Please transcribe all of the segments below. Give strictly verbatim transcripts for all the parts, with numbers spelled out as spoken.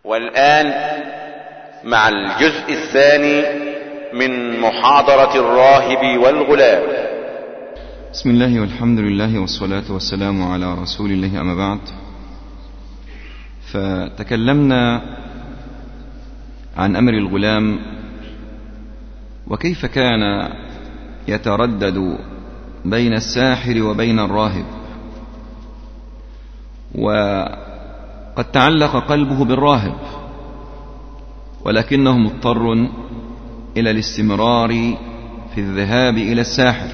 والآن مع الجزء الثاني من محاضرة الراهب والغلام. بسم الله والحمد لله والصلاة والسلام على رسول الله، أما بعد. فتكلمنا عن أمر الغلام وكيف كان يتردد بين الساحر وبين الراهب، وقد تعلق قلبه بالراهب ولكنه مضطر إلى الاستمرار في الذهاب إلى الساحر.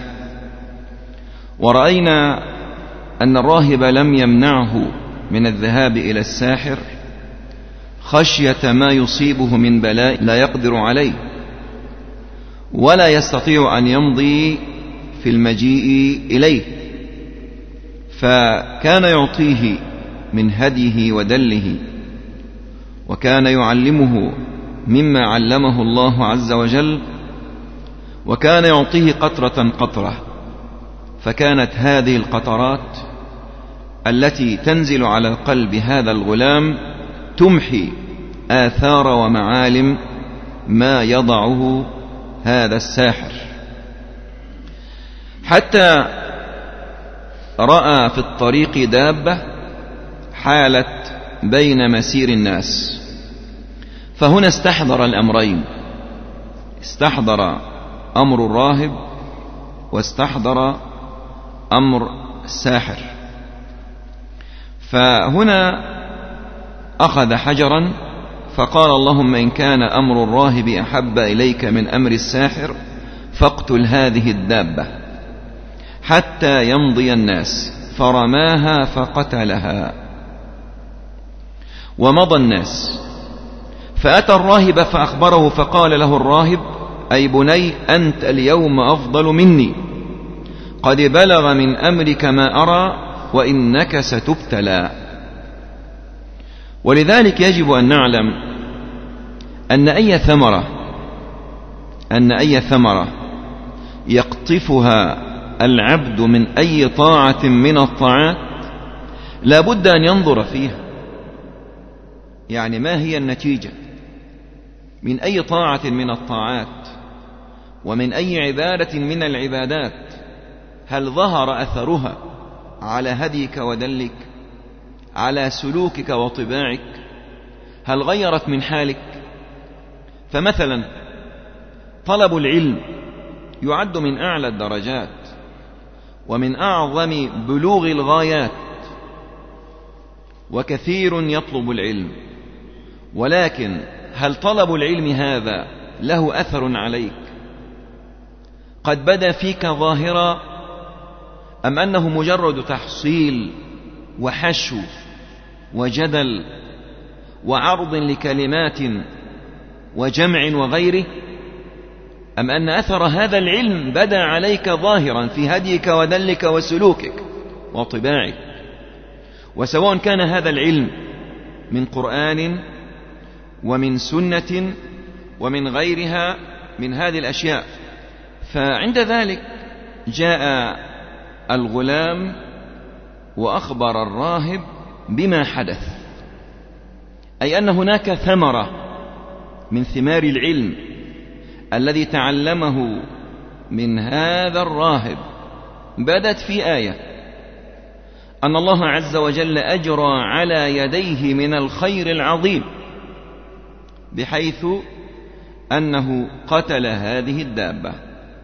ورأينا أن الراهب لم يمنعه من الذهاب إلى الساحر خشية ما يصيبه من بلاء لا يقدر عليه ولا يستطيع أن يمضي في المجيء إليه، فكان يعطيه من هديه ودله، وكان يعلمه مما علمه الله عز وجل، وكان يعطيه قطرة قطرة، فكانت هذه القطرات التي تنزل على قلب هذا الغلام تمحي آثار ومعالم ما يضعه هذا الساحر، حتى رأى في الطريق دابة حالت بين مسير الناس، فهنا استحضر الأمرين، استحضر أمر الراهب واستحضر أمر الساحر. فهنا أخذ حجرا فقال: اللهم إن كان أمر الراهب أحب إليك من أمر الساحر فاقتل هذه الدابة حتى يمضي الناس، فرماها فقتلها ومضى الناس. فأتى الراهب فأخبره، فقال له الراهب: أي بني، أنت اليوم أفضل مني، قد بلغ من أمرك ما أرى وإنك ستبتلى. ولذلك يجب أن نعلم أن أي ثمرة أن أي ثمرة يقطفها العبد من أي طاعة من الطاعات لا بد أن ينظر فيها، يعني ما هي النتيجة من أي طاعة من الطاعات ومن أي عبادة من العبادات؟ هل ظهر أثرها على هديك ودلك، على سلوكك وطباعك؟ هل غيرت من حالك؟ فمثلا طلب العلم يعد من أعلى الدرجات ومن أعظم بلوغ الغايات، وكثير يطلب العلم، ولكن هل طلب العلم هذا له أثر عليك؟ قد بدا فيك ظاهرا، أم أنه مجرد تحصيل وحشو وجدل وعرض لكلمات وجمع وغيره؟ أم أن أثر هذا العلم بدا عليك ظاهرا في هديك ودلك وسلوكك وطباعك؟ وسواء كان هذا العلم من قرآن ومن سنة ومن غيرها من هذه الأشياء. فعند ذلك جاء الغلام وأخبر الراهب بما حدث، أي أن هناك ثمرة من ثمار العلم الذي تعلمه من هذا الراهب بدت في آية أن الله عز وجل أجرى على يديه من الخير العظيم، بحيث أنه قتل هذه الدابة.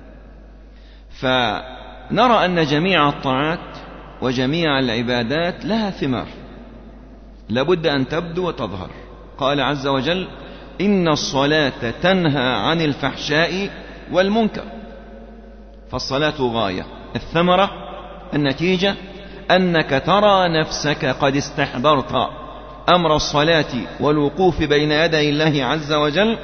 فنرى أن جميع الطاعات وجميع العبادات لها ثمار لابد أن تبدو وتظهر. قال عز وجل: إن الصلاة تنهى عن الفحشاء والمنكر. فالصلاة غاية، الثمرة النتيجة أنك ترى نفسك قد استحضرت أمر الصلاة والوقوف بين يدي الله عز وجل،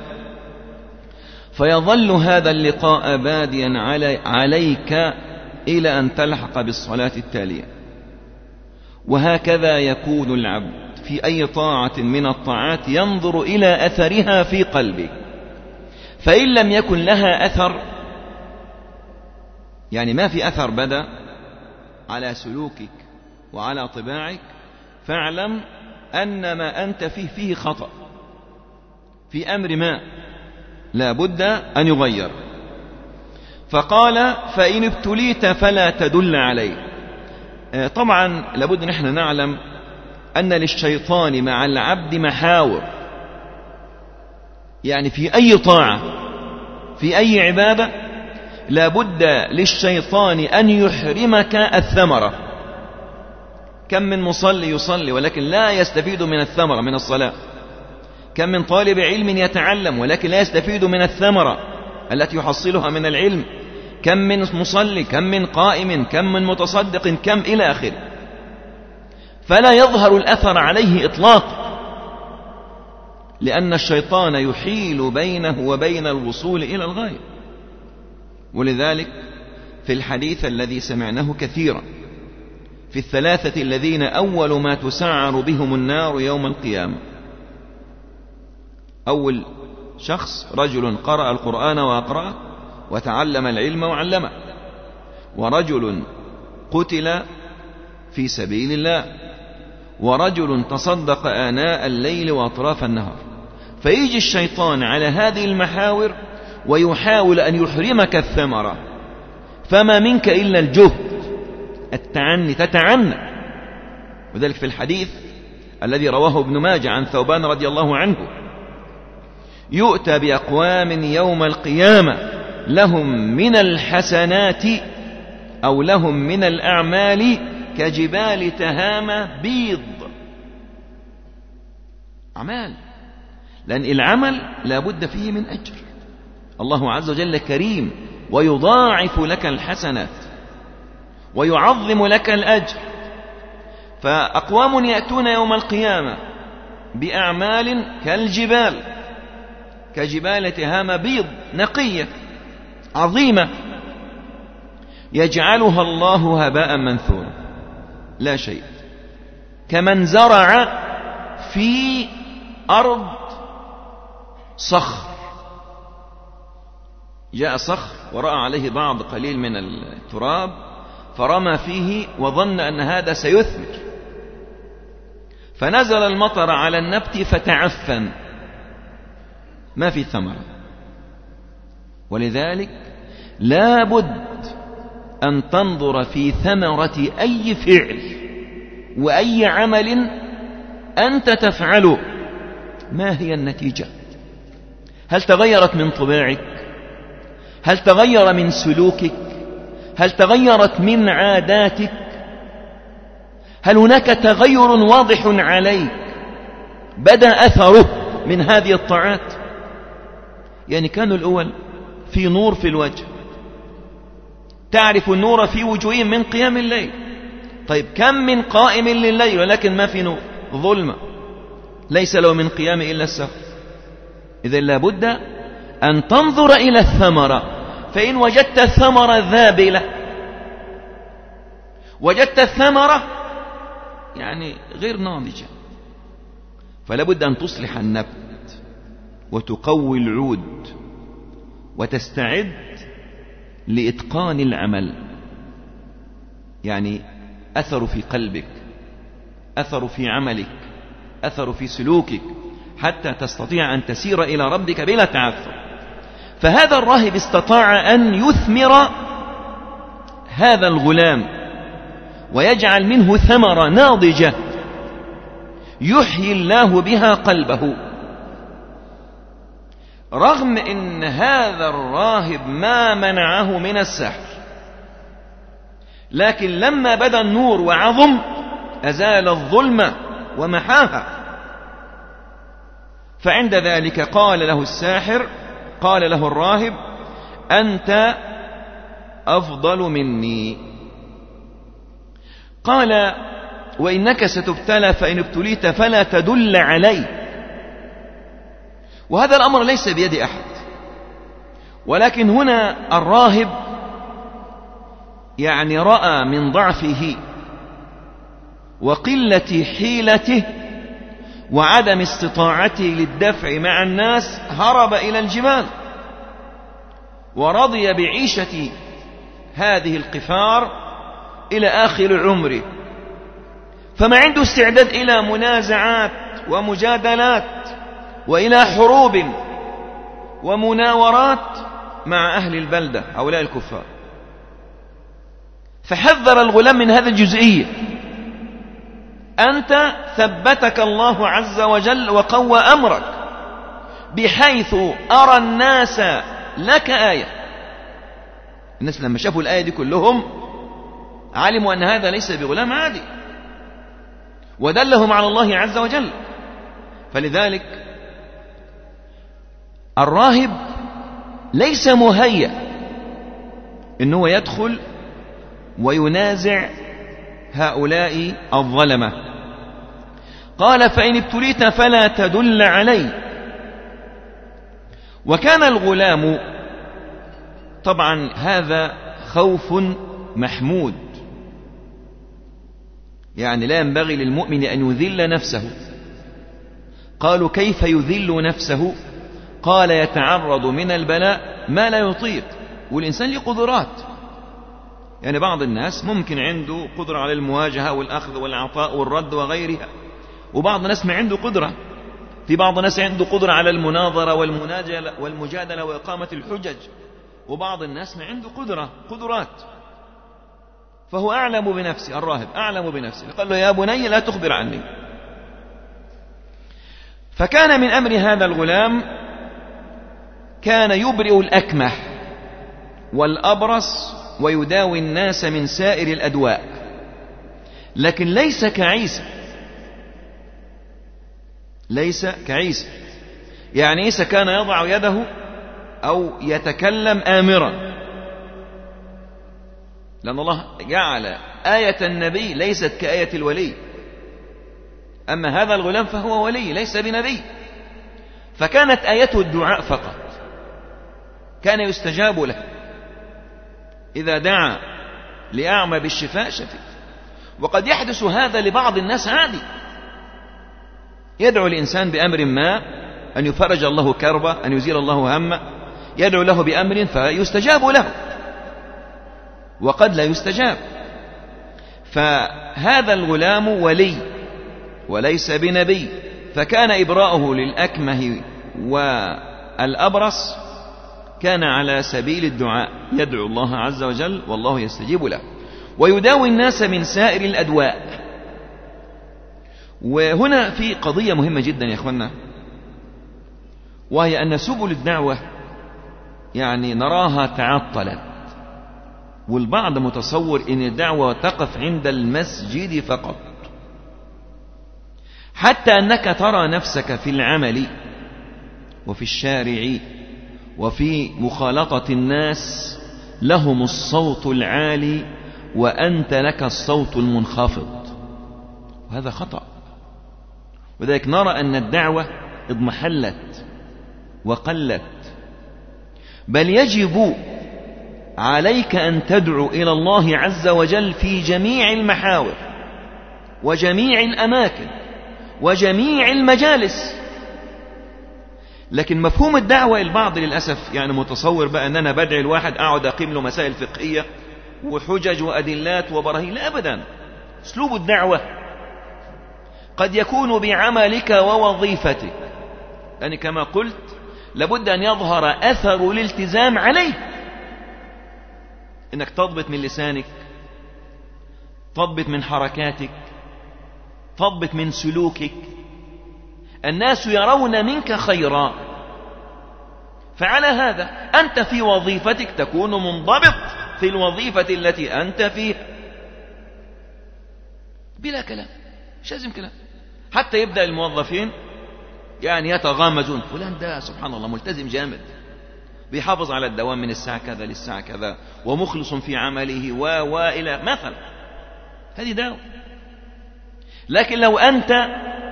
فيظل هذا اللقاء باديا علي عليك إلى أن تلحق بالصلاة التالية. وهكذا يكون العبد في أي طاعة من الطاعات ينظر إلى أثرها في قلبه، فإن لم يكن لها أثر، يعني ما في أثر بدا على سلوكك وعلى طباعك، فاعلم أن ما أنت فيه فيه خطأ، في أمر ما لا بد أن يغير. فقال فإن ابتليت فلا تدل عليه. طبعا لابد نحن نعلم أن للشيطان مع العبد محاور، يعني في أي طاعة في أي عبادة لابد للشيطان أن يحرمك الثمرة. كم من مصلي يصلي ولكن لا يستفيد من الثمرة من الصلاة، كم من طالب علم يتعلم ولكن لا يستفيد من الثمرة التي يحصلها من العلم، كم من مصلي، كم من قائم، كم من متصدق، كم إلى آخره، فلا يظهر الأثر عليه إطلاقا، لأن الشيطان يحيل بينه وبين الوصول إلى الغاية. ولذلك في الحديث الذي سمعناه كثيرا في الثلاثة الذين أول ما تسعر بهم النار يوم القيامة: أول شخص رجل قرأ القرآن وأقرأه وتعلم العلم وعلمه، ورجل قتل في سبيل الله، ورجل تصدق آناء الليل وأطراف النهار. فيجي الشيطان على هذه المحاور ويحاول أن يحرمك الثمرة، فما منك إلا الجهد، التعني، تتعنى. وذلك في الحديث الذي رواه ابن ماجه عن ثوبان رضي الله عنه: يؤتى بأقوام يوم القيامة لهم من الحسنات أو لهم من الأعمال كجبال تهامة بيض. أعمال، لأن العمل لا بد فيه من أجر. الله عز وجل كريم ويضاعف لك الحسنات ويعظم لك الأجر. فأقوام يأتون يوم القيامة بأعمال كالجبال، كجبال تهامة بيض نقية عظيمة، يجعلها الله هباء منثورا، لا شيء، كمن زرع في أرض صخر، جاء صخر ورأى عليه بعض قليل من التراب فرمى فيه وظن أن هذا سيثمر، فنزل المطر على النبت فتعفن، ما في ثمرة. ولذلك لا بد أن تنظر في ثمرة أي فعل وأي عمل أنت تفعله، ما هي النتيجة؟ هل تغيرت من طباعك؟ هل تغير من سلوكك؟ هل تغيرت من عاداتك؟ هل هناك تغير واضح عليك بدأ أثره من هذه الطاعات؟ يعني كانوا الأول في نور في الوجه، تعرف النور في وجوههم من قيام الليل. طيب كم من قائم لليل ولكن ما في نور، ظلمة، ليس له من قيام إلا السهر. إذن لابد أن تنظر إلى الثمرة، فإن وجدت الثمرة ذابلة، وجدت الثمرة يعني غير ناضجة، فلابد أن تصلح النبت وتقوي العود وتستعد لإتقان العمل، يعني أثر في قلبك، أثر في عملك، أثر في سلوكك، حتى تستطيع أن تسير إلى ربك بلا تعثر. فهذا الراهب استطاع أن يثمر هذا الغلام ويجعل منه ثمرة ناضجة يحيي الله بها قلبه، رغم أن هذا الراهب ما منعه من السحر، لكن لما بدا النور وعظم أزال الظلمة ومحاها. فعند ذلك قال له الساحر، قال له الراهب: أنت أفضل مني. قال: وإنك ستبتلى، فإن ابتليت فلا تدل علي. وهذا الأمر ليس بيد أحد، ولكن هنا الراهب يعني رأى من ضعفه وقلة حيلته وعدم استطاعته للدفع مع الناس، هرب إلى الجبال ورضي بعيشة هذه القفار إلى آخر عمره، فما عنده استعداد إلى منازعات ومجادلات وإلى حروب ومناورات مع أهل البلدة هؤلاء الكفار. فحذر الغلام من هذه الجزئية. أنت ثبتك الله عز وجل وقوى أمرك بحيث أرى الناس لك آية. الناس لما شافوا الآية دي كلهم علموا أن هذا ليس بغلام عادي، ودلهم على الله عز وجل. فلذلك الراهب ليس مهيأ إنه يدخل وينازع هؤلاء الظلمة. قال فإن ابتليت فلا تدل علي. وكان الغلام طبعا هذا خوف محمود، يعني لا ينبغي للمؤمن أن يذل نفسه. قالوا كيف يذل نفسه؟ قال يتعرض من البلاء ما لا يطيق. والإنسان له قدرات، يعني بعض الناس ممكن عنده قدرة على المواجهة والأخذ والعطاء والرد وغيرها، وبعض الناس ما عنده قدرة. في بعض الناس عنده قدرة على المناظرة والمجادلة وإقامة الحجج، وبعض الناس ما عنده قدرة قدرات. فهو أعلم بنفسه، الراهب أعلم بنفسه. قال له يا بني لا تخبر عني. فكان من أمر هذا الغلام كان يبرئ الأكمه والأبرص ويداوي الناس من سائر الأدواء، لكن ليس كعيسى، ليس كعيسى. يعني عيسى كان يضع يده أو يتكلم آمرا، لأن الله جعل آية النبي ليست كآية الولي. أما هذا الغلام فهو ولي ليس بنبي، فكانت آيته الدعاء فقط، كان يستجاب له. إذا دعا لأعمى بالشفاء شفي. وقد يحدث هذا لبعض الناس عادي، يدعو الإنسان بأمر ما أن يفرج الله كربه، أن يزيل الله همه، يدعو له بأمر فيستجاب له، وقد لا يستجاب. فهذا الغلام ولي وليس بنبي، فكان إبراءه للأكمه والأبرص كان على سبيل الدعاء، يدعو الله عز وجل والله يستجيب له، ويداوي الناس من سائر الأدواء. وهنا في قضية مهمة جدا يا أخوانا، وهي أن سبل الدعوة يعني نراها تعطلت، والبعض متصور أن الدعوة تقف عند المسجد فقط، حتى أنك ترى نفسك في العمل وفي الشارع وفي مخالطة الناس لهم الصوت العالي وأنت لك الصوت المنخفض، وهذا خطأ. وذلك نرى أن الدعوة اضمحلت وقلت، بل يجب عليك أن تدعو إلى الله عز وجل في جميع المحاور وجميع الأماكن وجميع المجالس. لكن مفهوم الدعوة البعض للأسف يعني متصور بقى أن أنا بدعي الواحد أقعد أقيم له مسائل فقهية وحجج وأدلات وبراهين. لا أبدا. أسلوب الدعوة قد يكون بعملك ووظيفتك، يعني كما قلت لابد أن يظهر أثر الالتزام عليك، إنك تضبط من لسانك، تضبط من حركاتك، تضبط من سلوكك. الناس يرون منك خيرا، فعلى هذا أنت في وظيفتك تكون منضبط في الوظيفة التي أنت فيها بلا كلام، مش لازم كلام. حتى يبدأ الموظفين يعني يتغامزون، فلان ده سبحان الله ملتزم جامد، بيحافظ على الدوام من الساعة كذا للساعة كذا، ومخلص في عمله و وإلى مثلا. هذه دعوة. لكن لو أنت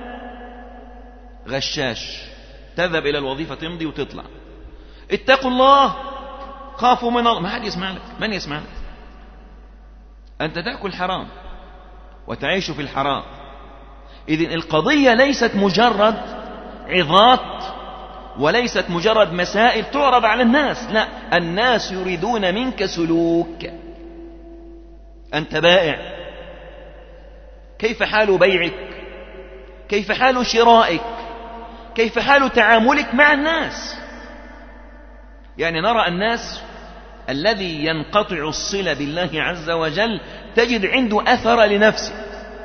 غشاش تذهب إلى الوظيفة تمضي وتطلع، اتقوا الله خافوا من الله، ما حد يسمع لك. من يسمع لك؟ أنت تأكل حرام وتعيش في الحرام. إذن القضية ليست مجرد عظات وليست مجرد مسائل تعرض على الناس، لا، الناس يريدون منك سلوك. أنت بائع، كيف حال بيعك؟ كيف حال شرائك؟ كيف حال تعاملك مع الناس. يعني نرى الناس الذي ينقطع الصلة بالله عز وجل تجد عنده أثر لنفسه،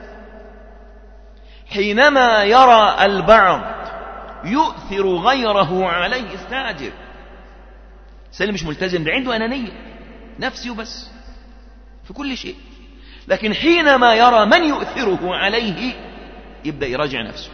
حينما يرى البعض يؤثر غيره عليه استعجب. سلم مش ملتزم، ده عنده أنانية نفسي وبس في كل شيء، لكن حينما يرى من يؤثره عليه يبدأ يراجع نفسه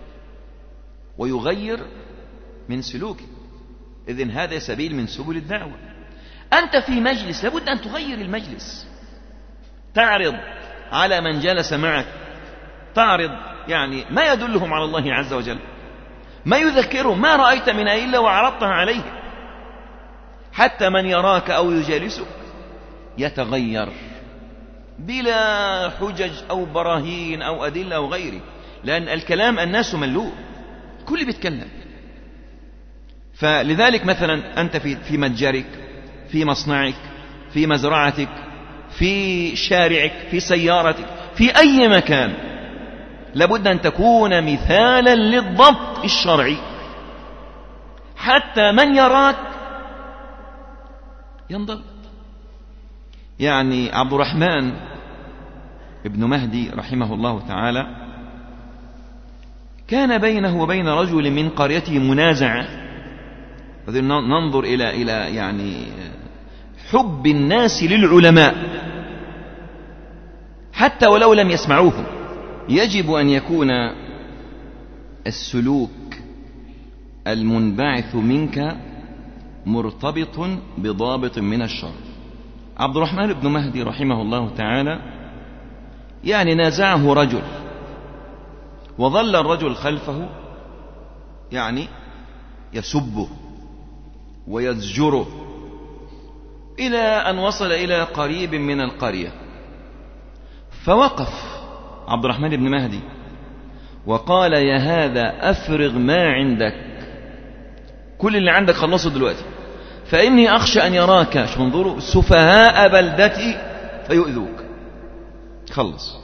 ويغير من سلوكه. إذن هذا سبيل من سبل الدعوة. أنت في مجلس لابد أن تغير المجلس، تعرض على من جلس معك، تعرض يعني ما يدلهم على الله عز وجل، ما يذكرهم، ما رأيت من أي إلا وعرضتها عليه، حتى من يراك أو يجالسك يتغير بلا حجج أو براهين أو أدلة أو غيره، لأن الكلام الناس ملوء، كل بيتكلم. فلذلك مثلا أنت في في متجرك، في مصنعك، في مزرعتك، في شارعك، في سيارتك، في أي مكان، لابد أن تكون مثالا للضبط الشرعي، حتى من يراك ينضبط. يعني عبد الرحمن ابن مهدي رحمه الله تعالى كان بينه وبين رجل من قريته منازعة. ننظر إلى إلى يعني حب الناس للعلماء حتى ولو لم يسمعوهم. يجب أن يكون السلوك المنبعث منك مرتبط بضابط من الشرع. عبد الرحمن بن مهدي رحمه الله تعالى يعني نازعه رجل، وظل الرجل خلفه يعني يسبه ويزجره إلى أن وصل إلى قريب من القرية. فوقف عبد الرحمن بن مهدي وقال: يا هذا أفرغ ما عندك، كل اللي عندك خلصه دلوقتي، فإني أخشى أن يراك شو انظروا سفهاء بلدتي فيؤذوك. خلص.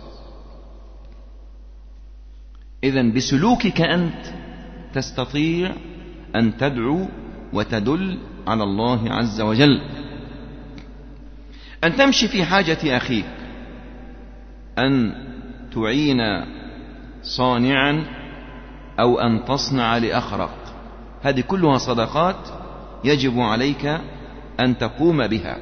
إذن بسلوكك أنت تستطيع أن تدعو وتدل على الله عز وجل. أن تمشي في حاجة أخيك، أن تعين صانعا أو أن تصنع لأخرق، هذه كلها صدقات يجب عليك أن تقوم بها.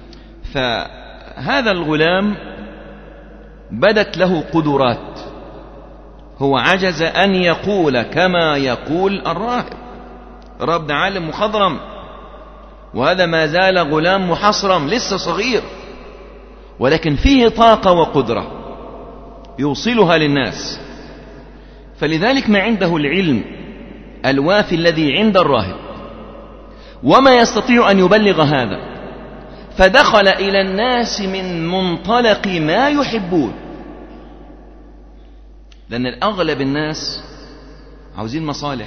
فهذا الغلام بدت له قدرات، هو عجز أن يقول كما يقول الراهب. الراهب ده عالم مخضرم، وهذا ما زال غلام محصرم لسه صغير، ولكن فيه طاقة وقدرة يوصلها للناس. فلذلك ما عنده العلم الوافي الذي عند الراهب، وما يستطيع أن يبلغ هذا، فدخل إلى الناس من منطلق ما يحبون. لأن الأغلب الناس عاوزين مصالح،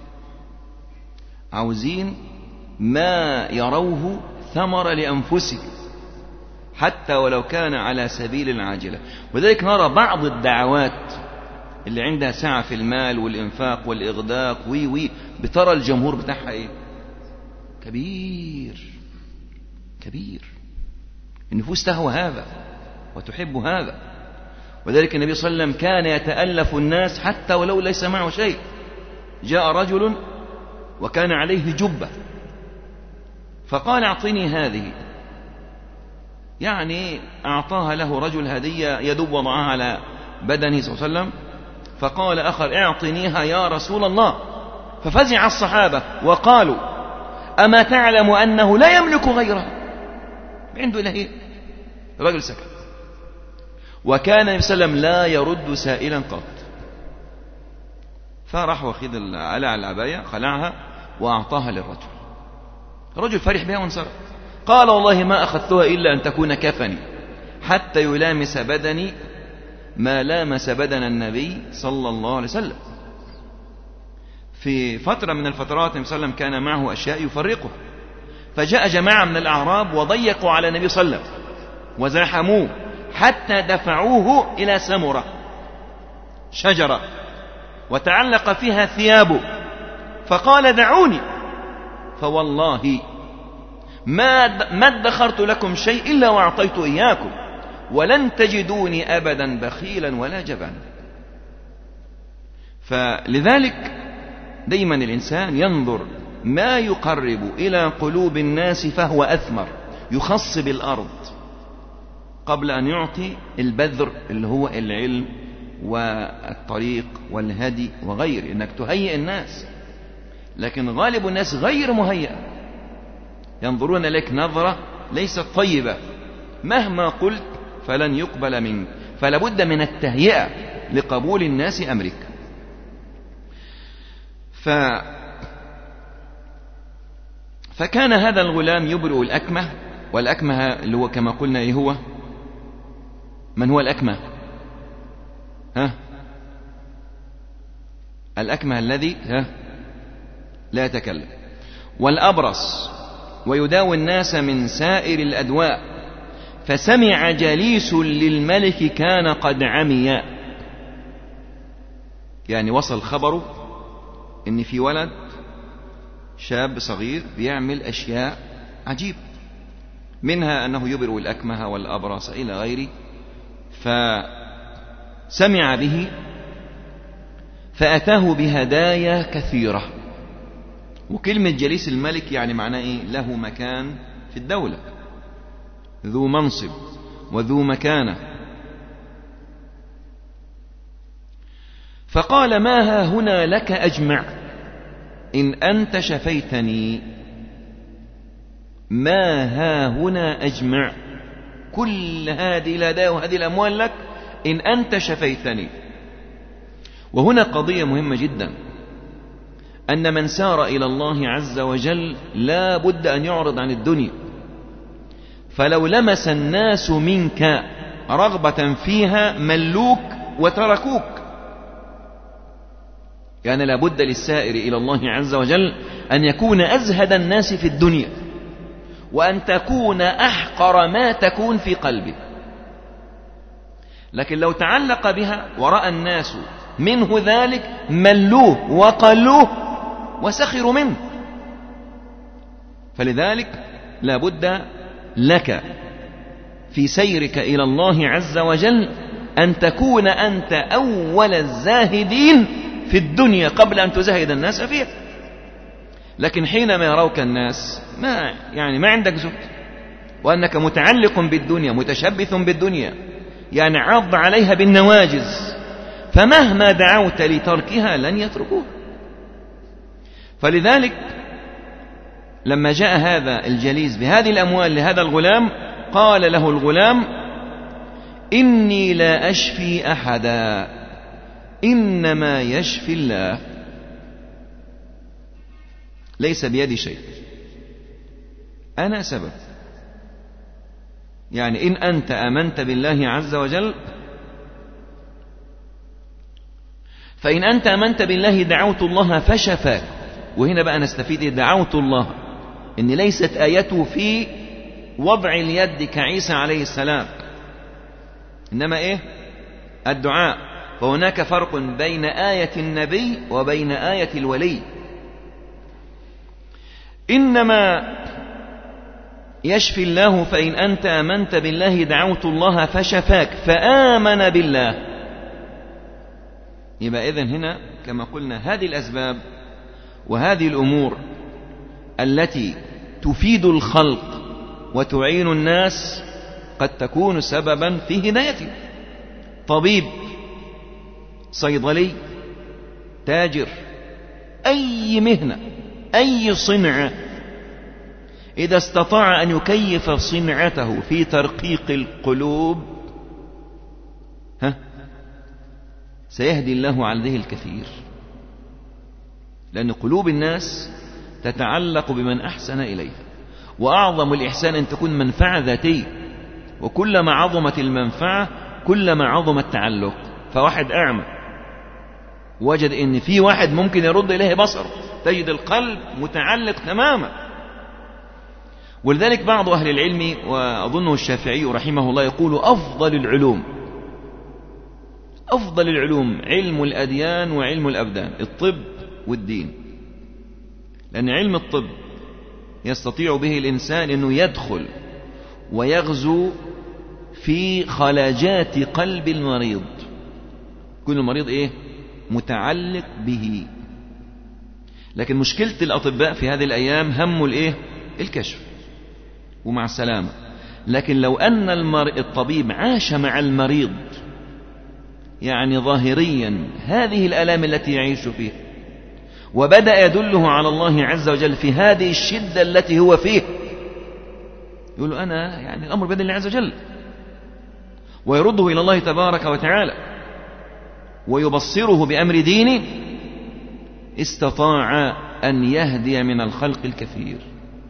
عاوزين ما يروه ثمر لأنفسهم حتى ولو كان على سبيل العاجلة. وذلك نرى بعض الدعوات اللي عندها سعة في المال والإنفاق والإغداق وي وي بترى الجمهور بتاعها إيه؟ كبير كبير. النفوس تهوى هذا وتحب هذا. وذلك النبي صلى الله عليه وسلم كان يتألف الناس حتى ولو ليس معه شيء. جاء رجل وكان عليه جبة فقال: أعطني هذه. يعني أعطاها له رجل هدية يدب وضعها على بدنه صلى الله عليه وسلم، فقال آخر: أعطنيها يا رسول الله. ففزع الصحابة وقالوا: أما تعلم أنه لا يملك غيرها؟ عنده إلا هي. الرجل سكت. وكان النبي صلى الله عليه وسلم لا يرد سائلا قط. فراح واخذ على العباية خلعها وأعطاها للرجل. الرجل فرح بها وانصرف. قال: والله ما أخذتها إلا أن تكون كفني حتى يلامس بدني ما لامس بدن النبي صلى الله عليه وسلم. في فترة من الفترات النبي صلى الله عليه وسلم كان معه أشياء يفرقه، فجاء جماعة من الأعراب وضيقوا على النبي صلى الله عليه وسلم وزاحموه حتى دفعوه إلى سمرة شجرة وتعلق فيها ثيابه، فقال دعوني فوالله ما ما ادخرت لكم شيء إلا وأعطيت إياكم ولن تجدوني أبدا بخيلا ولا جبانا. فلذلك دايما الإنسان ينظر ما يقرب إلى قلوب الناس فهو أثمر، يخصب الأرض قبل أن يعطي البذر اللي هو العلم والطريق والهدي وغيره، إنك تهيئ الناس. لكن غالب الناس غير مهيئ، ينظرون لك نظرة ليست طيبة، مهما قلت فلن يقبل منك، فلا بد من التهيئة لقبول الناس أمرك. ف... فكان هذا الغلام يبرئ الأكمه، والأكمه اللي هو كما قلنا إيه هو؟ من هو الأكمه؟ ها؟ الأكمه الذي ها؟ لا يتكلم، والأبرص، ويداوي الناس من سائر الأدواء. فسمع جليس للملك كان قد عمي، يعني وصل خبره إن في ولد شاب صغير بيعمل أشياء عجيبة، منها أنه يبرئ الأكمه والأبرص إلى غيره. فسمع به فأتاه بهدايا كثيرة. وكلمة جليس الملك يعني معناه إيه؟ له مكان في الدولة، ذو منصب وذو مكانة. فقال ما ها هنا لك أجمع إن أنت شفيتني. ما ها هنا أجمع، كل هذه الهدايا وهذه الأموال لك إن أنت شفيتني. وهنا قضية مهمة جدا، أن من سار إلى الله عز وجل لا بد أن يعرض عن الدنيا. فلو لمس الناس منك رغبة فيها ملوك وتركوك. يعني لا بد للسائر إلى الله عز وجل أن يكون أزهد الناس في الدنيا، وأن تكون أحقر ما تكون في قلبه. لكن لو تعلق بها ورأى الناس منه ذلك ملوه وقلوه وسخروا منه. فلذلك لا بد لك في سيرك إلى الله عز وجل أن تكون أنت أول الزاهدين في الدنيا قبل أن تزهد الناس فيها. لكن حينما يروك الناس ما يعني ما عندك زهد، وأنك متعلق بالدنيا متشبث بالدنيا، يعني عض عليها بالنواجز، فمهما دعوت لتركها لن يتركوها. فلذلك لما جاء هذا الجليس بهذه الأموال لهذا الغلام قال له الغلام إني لا أشفي أحدا إنما يشفي الله، ليس بيدي شيء، أنا سبب. يعني إن أنت آمنت بالله عز وجل، فإن أنت آمنت بالله دعوت الله فشفاك. وهنا بقى نستفيد دعوت الله إن ليست آيته في وضع اليد كعيسى عليه السلام، إنما إيه؟ الدعاء. فهناك فرق بين آية النبي وبين آية الولي. إنما يشفي الله، فإن أنت آمنت بالله دعوت الله فشفاك، فآمن بالله. يبقى إذن هنا كما قلنا هذه الأسباب وهذه الأمور التي تفيد الخلق وتعين الناس قد تكون سببا في هدايتهم. طبيب، صيدلي، تاجر، أي مهنة، أي صنعة، إذا استطاع أن يكيف صنعته في ترقيق القلوب ها سيهدي الله عليه الكثير. لأن قلوب الناس تتعلق بمن أحسن إليها، وأعظم الإحسان أن تكون منفعة ذاتية، وكلما عظمت المنفعة كلما عظم التعلق. فواحد أعمى وجد إن في واحد ممكن يرد إليه بصره، تجد القلب متعلق تماما. ولذلك بعض أهل العلم وأظنه الشافعي رحمه الله يقول أفضل العلوم أفضل العلوم علم الأديان وعلم الأبدان، الطب والدين. لأن علم الطب يستطيع به الإنسان أنه يدخل ويغزو في خلاجات قلب المريض، كل المريض إيه؟ متعلق به. لكن مشكلة الأطباء في هذه الأيام هم الإيه؟ الكشف ومع السلامة. لكن لو أن الطبيب عاش مع المريض يعني ظاهريا هذه الآلام التي يعيش فيها، وبدأ يدله على الله عز وجل في هذه الشدة التي هو فيه، يقول له أنا يعني الأمر بيد الله عز وجل، ويرده إلى الله تبارك وتعالى ويبصره بأمر دينه، استطاع أن يهدي من الخلق الكثير.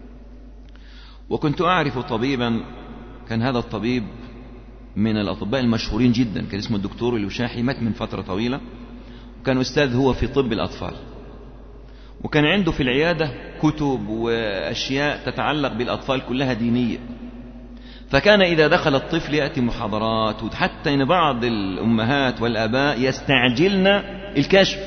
وكنت أعرف طبيبا، كان هذا الطبيب من الأطباء المشهورين جدا، كان اسمه الدكتور الوشاحي، مات من فترة طويلة، وكان أستاذ هو في طب الأطفال، وكان عنده في العيادة كتب وأشياء تتعلق بالأطفال كلها دينية. فكان إذا دخل الطفل يأتي محاضرات، وحتى إن بعض الأمهات والآباء يستعجلن الكشف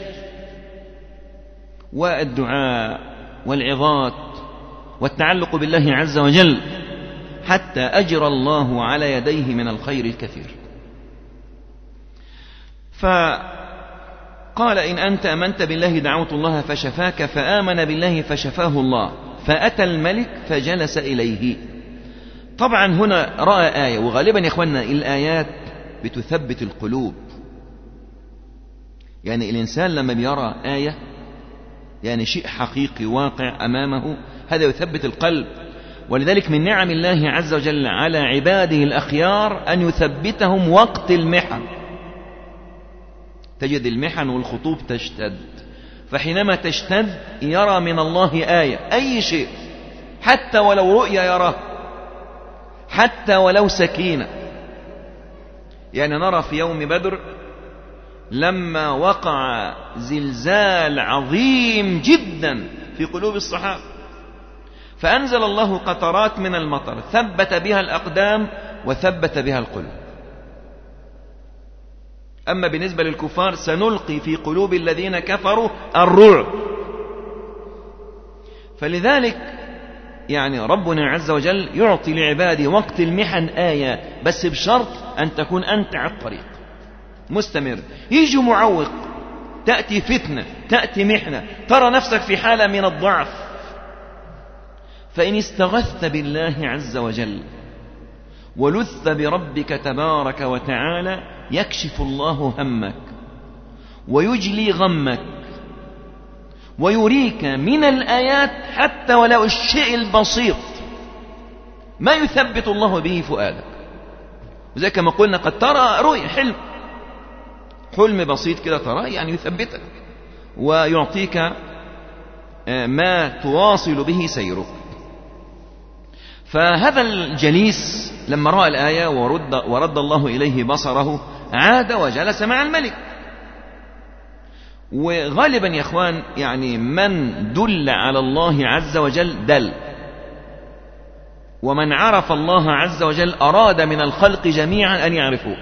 والدعاء والعظات والتعلق بالله عز وجل، حتى أجرى الله على يديه من الخير الكثير. فقال إن أنت أمنت بالله دعوت الله فشفاك، فآمن بالله فشفاه الله، فأتى الملك فجلس إليه. طبعا هنا رأى آية، وغالبا يا إخواننا الآيات بتثبت القلوب. يعني الإنسان لما بيرى آية، يعني شيء حقيقي واقع أمامه، هذا يثبت القلب. ولذلك من نعم الله عز وجل على عباده الأخيار أن يثبتهم وقت المحن. تجد المحن والخطوب تشتد، فحينما تشتد يرى من الله آية، أي شيء، حتى ولو رؤيا يراه، حتى ولو سكينة. يعني نرى في يوم بدر لما وقع زلزال عظيم جدا في قلوب الصحابة، فأنزل الله قطرات من المطر ثبت بها الأقدام وثبت بها القلوب. أما بالنسبة للكفار سنلقي في قلوب الذين كفروا الرعب. فلذلك يعني ربنا عز وجل يعطي لعباده وقت المحن آيات، بس بشرط أن تكون أنت على الطريق مستمر. يجي معوق، تأتي فتنة، تأتي محنة، ترى نفسك في حالة من الضعف، فإن استغثت بالله عز وجل ولث بربك تبارك وتعالى يكشف الله همك ويجلي غمك ويريك من الآيات حتى ولو الشيء البسيط ما يثبت الله به فؤادك. وزي كما قلنا قد ترى رؤيا حلم حلم بسيط كده تراه، يعني يثبتك ويعطيك ما تواصل به سيرك. فهذا الجليس لما رأى الآية ورد, ورد الله إليه بصره عاد وجلس مع الملك. وغالبا يا اخوان يعني من دل على الله عز وجل دل، ومن عرف الله عز وجل أراد من الخلق جميعا أن يعرفوه.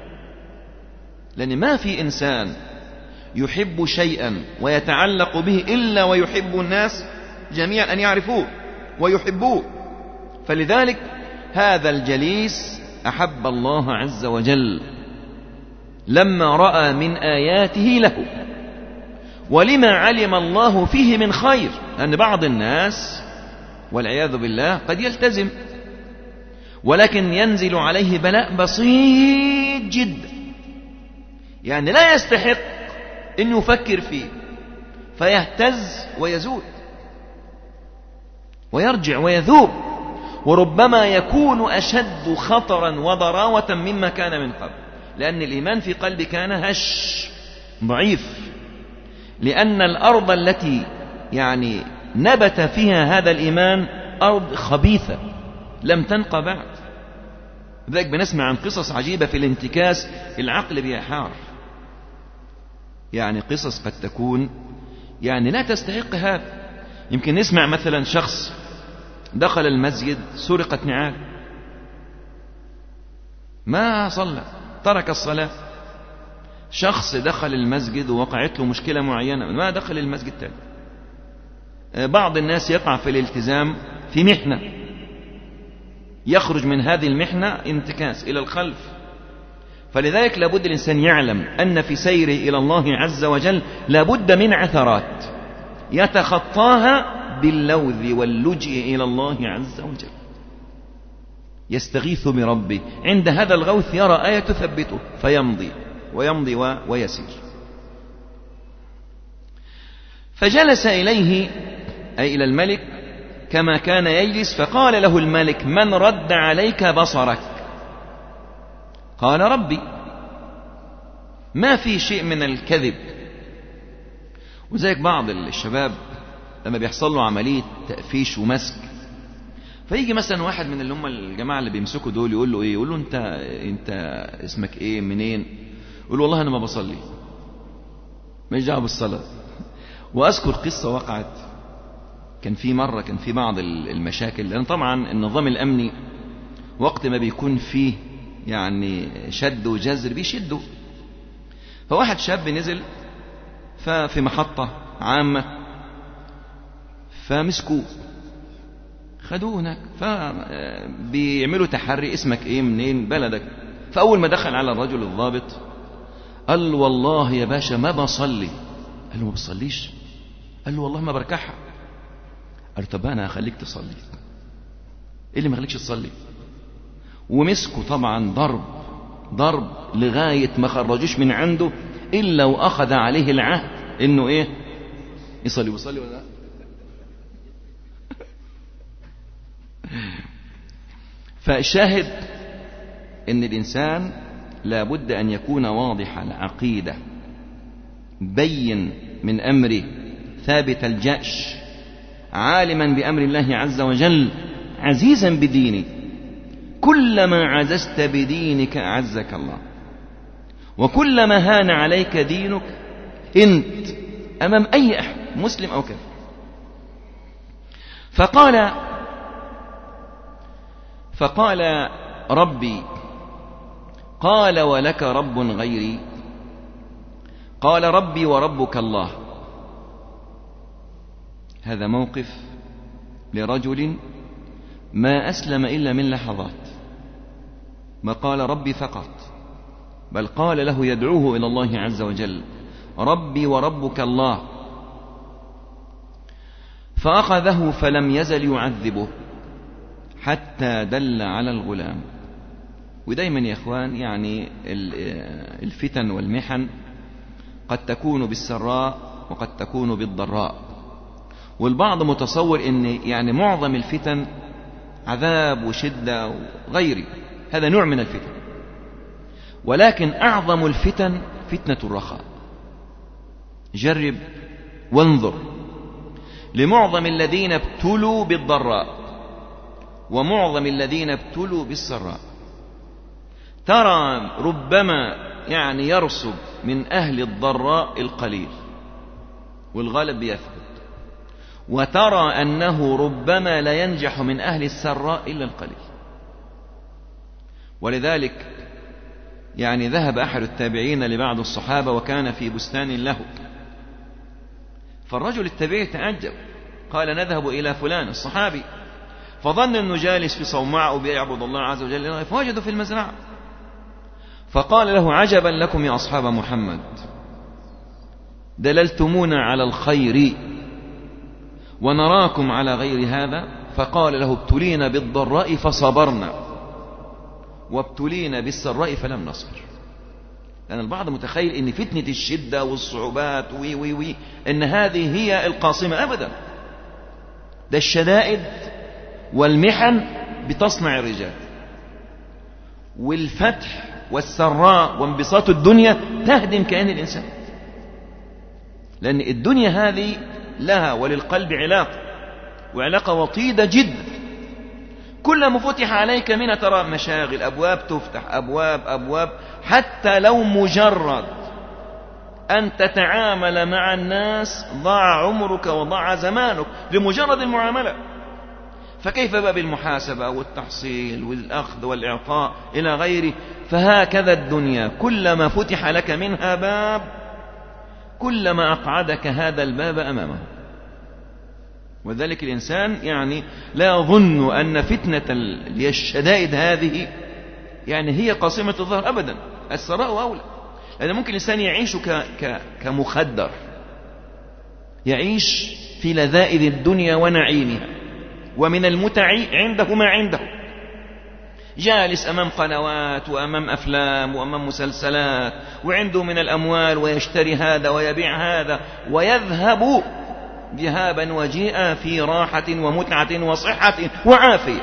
لأن ما في إنسان يحب شيئا ويتعلق به إلا ويحب الناس جميعا أن يعرفوه ويحبوه. فلذلك هذا الجليس أحب الله عز وجل لما رأى من آياته له، ولما علم الله فيه من خير. لأن بعض الناس والعياذ بالله قد يلتزم ولكن ينزل عليه بلاء بسيط جدا، يعني لا يستحق أن يفكر فيه، فيهتز ويزول ويرجع ويذوب، وربما يكون أشد خطرا وضراوة مما كان من قبل، لأن الإيمان في قلبه كان هش ضعيف، لأن الأرض التي يعني نبت فيها هذا الإيمان أرض خبيثة لم تنقى بعد. لذلك بنسمع عن قصص عجيبة في الانتكاس العقل بيحار، يعني قصص قد تكون يعني لا تستحق هذا. يمكن نسمع مثلا شخص دخل المسجد سرقت نعال، ما صلى ترك الصلاة. شخص دخل المسجد ووقعت له مشكلة معينة، ما دخل المسجد تاني. بعض الناس يقع في الالتزام في محنة، يخرج من هذه المحنة انتكاس إلى الخلف. فلذلك لابد الإنسان يعلم أن في سيره إلى الله عز وجل لابد من عثرات يتخطاها باللوذ واللجئ إلى الله عز وجل، يستغيث بربه، عند هذا الغوث يرى آية تثبته فيمضي ويمضي ويسير. فجلس إليه أي إلى الملك كما كان يجلس، فقال له الملك: من رد عليك بصرك؟ قال: ربي. ما في شيء من الكذب. وزيك بعض الشباب لما بيحصل له عملية تأفيش ومسك، فيجي مثلا واحد من اللي هم الجماعة اللي بيمسكوا دول يقول له ايه، يقول له انت انت اسمك ايه، منين؟ يقول له والله انا ما بصلي، ماليش دعوه بالصلاة. واذكر قصة وقعت، كان في مرة كان في بعض المشاكل، لان طبعا النظام الامني وقت ما بيكون فيه يعني شد وجزر بيشدوا. فواحد شاب نزل ففي محطة عامة فمسكوه، خدوه هناك، فبيعملوا تحري: اسمك ايه، منين، بلدك. فاول ما دخل على الرجل الضابط قال له: والله يا باشا ما بصلي. قال له: ما بصليش؟ قال له: والله ما بركعها. قال له: طب انا هخليك تصلي. ايه اللي ما خليكش تصلي؟ ومسكوا طبعا ضرب ضرب لغاية ما خرجوش من عنده الا واخذ عليه العهد انه ايه، يصلي. ويصلي ولا لا؟ فشاهد ان الانسان لابد ان يكون واضح العقيدة، بين من امره، ثابت الجأش، عالما بامر الله عز وجل، عزيزا بدينه. كلما عززت بدينك أعزك الله، وكلما هان عليك دينك انت امام اي احد مسلم او كافر. فقال فقال ربي. قال: ولك رب غيري؟ قال: ربي وربك الله. هذا موقف لرجل ما أسلم إلا من لحظات، ما قال ربي فقط، بل قال له يدعوه إلى الله عز وجل: ربي وربك الله. فأخذه فلم يزل يعذبه حتى دل على الغلام. ودايما يا إخوان يعني الفتن والمحن قد تكون بالسراء وقد تكون بالضراء، والبعض متصور ان يعني معظم الفتن عذاب وشدة وغيره، هذا نوع من الفتن، ولكن أعظم الفتن فتنة الرخاء. جرب وانظر لمعظم الذين ابتلوا بالضراء ومعظم الذين ابتلوا بالسراء، ترى ربما يعني يرسب من أهل الضراء القليل والغالب يثبت، وترى أنه ربما لا ينجح من أهل السراء إلا القليل. ولذلك يعني ذهب أحد التابعين لبعض الصحابة وكان في بستان له، فالرجل التابعي تعجب، قال: نذهب إلى فلان الصحابي، فظن أنه جالس في صومعة وبيعبد الله عز وجل، فوجده في المزرعة، فقال له: عجبا لكم يا أصحاب محمد، دللتمونا على الخير ونراكم على غير هذا. فقال له: ابتلينا بالضراء فصبرنا، وابتلينا بالسراء فلم نصبر. لأن البعض متخيل أن فتنة الشدة والصعوبات وي وي وي أن هذه هي القاصمة، أبدا، ده الشدائد والمحن بتصنع الرجال، والفتح والسراء وانبساط الدنيا تهدم كيان الإنسان. لأن الدنيا هذه لها وللقلب علاقة، وعلاقة وطيدة جدا. كلما فتح عليك منها ترى مشاغل، أبواب تفتح، أبواب أبواب، حتى لو مجرد أن تتعامل مع الناس ضاع عمرك وضاع زمانك لمجرد المعاملة، فكيف بقى بالمحاسبة والتحصيل والأخذ والإعطاء إلى غيره؟ فهكذا الدنيا، كلما فتح لك منها باب كلما أقعدك هذا الباب أمامه. وذلك الإنسان يعني لا يظن أن فتنة الشدائد هذه يعني هي قاصمة الظهر أبدا، الثراء أولى. لأن ممكن الإنسان يعيش ك... ك... كمخدر، يعيش في لذائذ الدنيا ونعيمها، ومن المتع عنده ما عنده، جالس أمام قنوات وأمام أفلام وأمام مسلسلات، وعنده من الأموال ويشتري هذا ويبيع هذا، ويذهب ذهابا وجيئا في راحة ومتعة وصحة وعافية.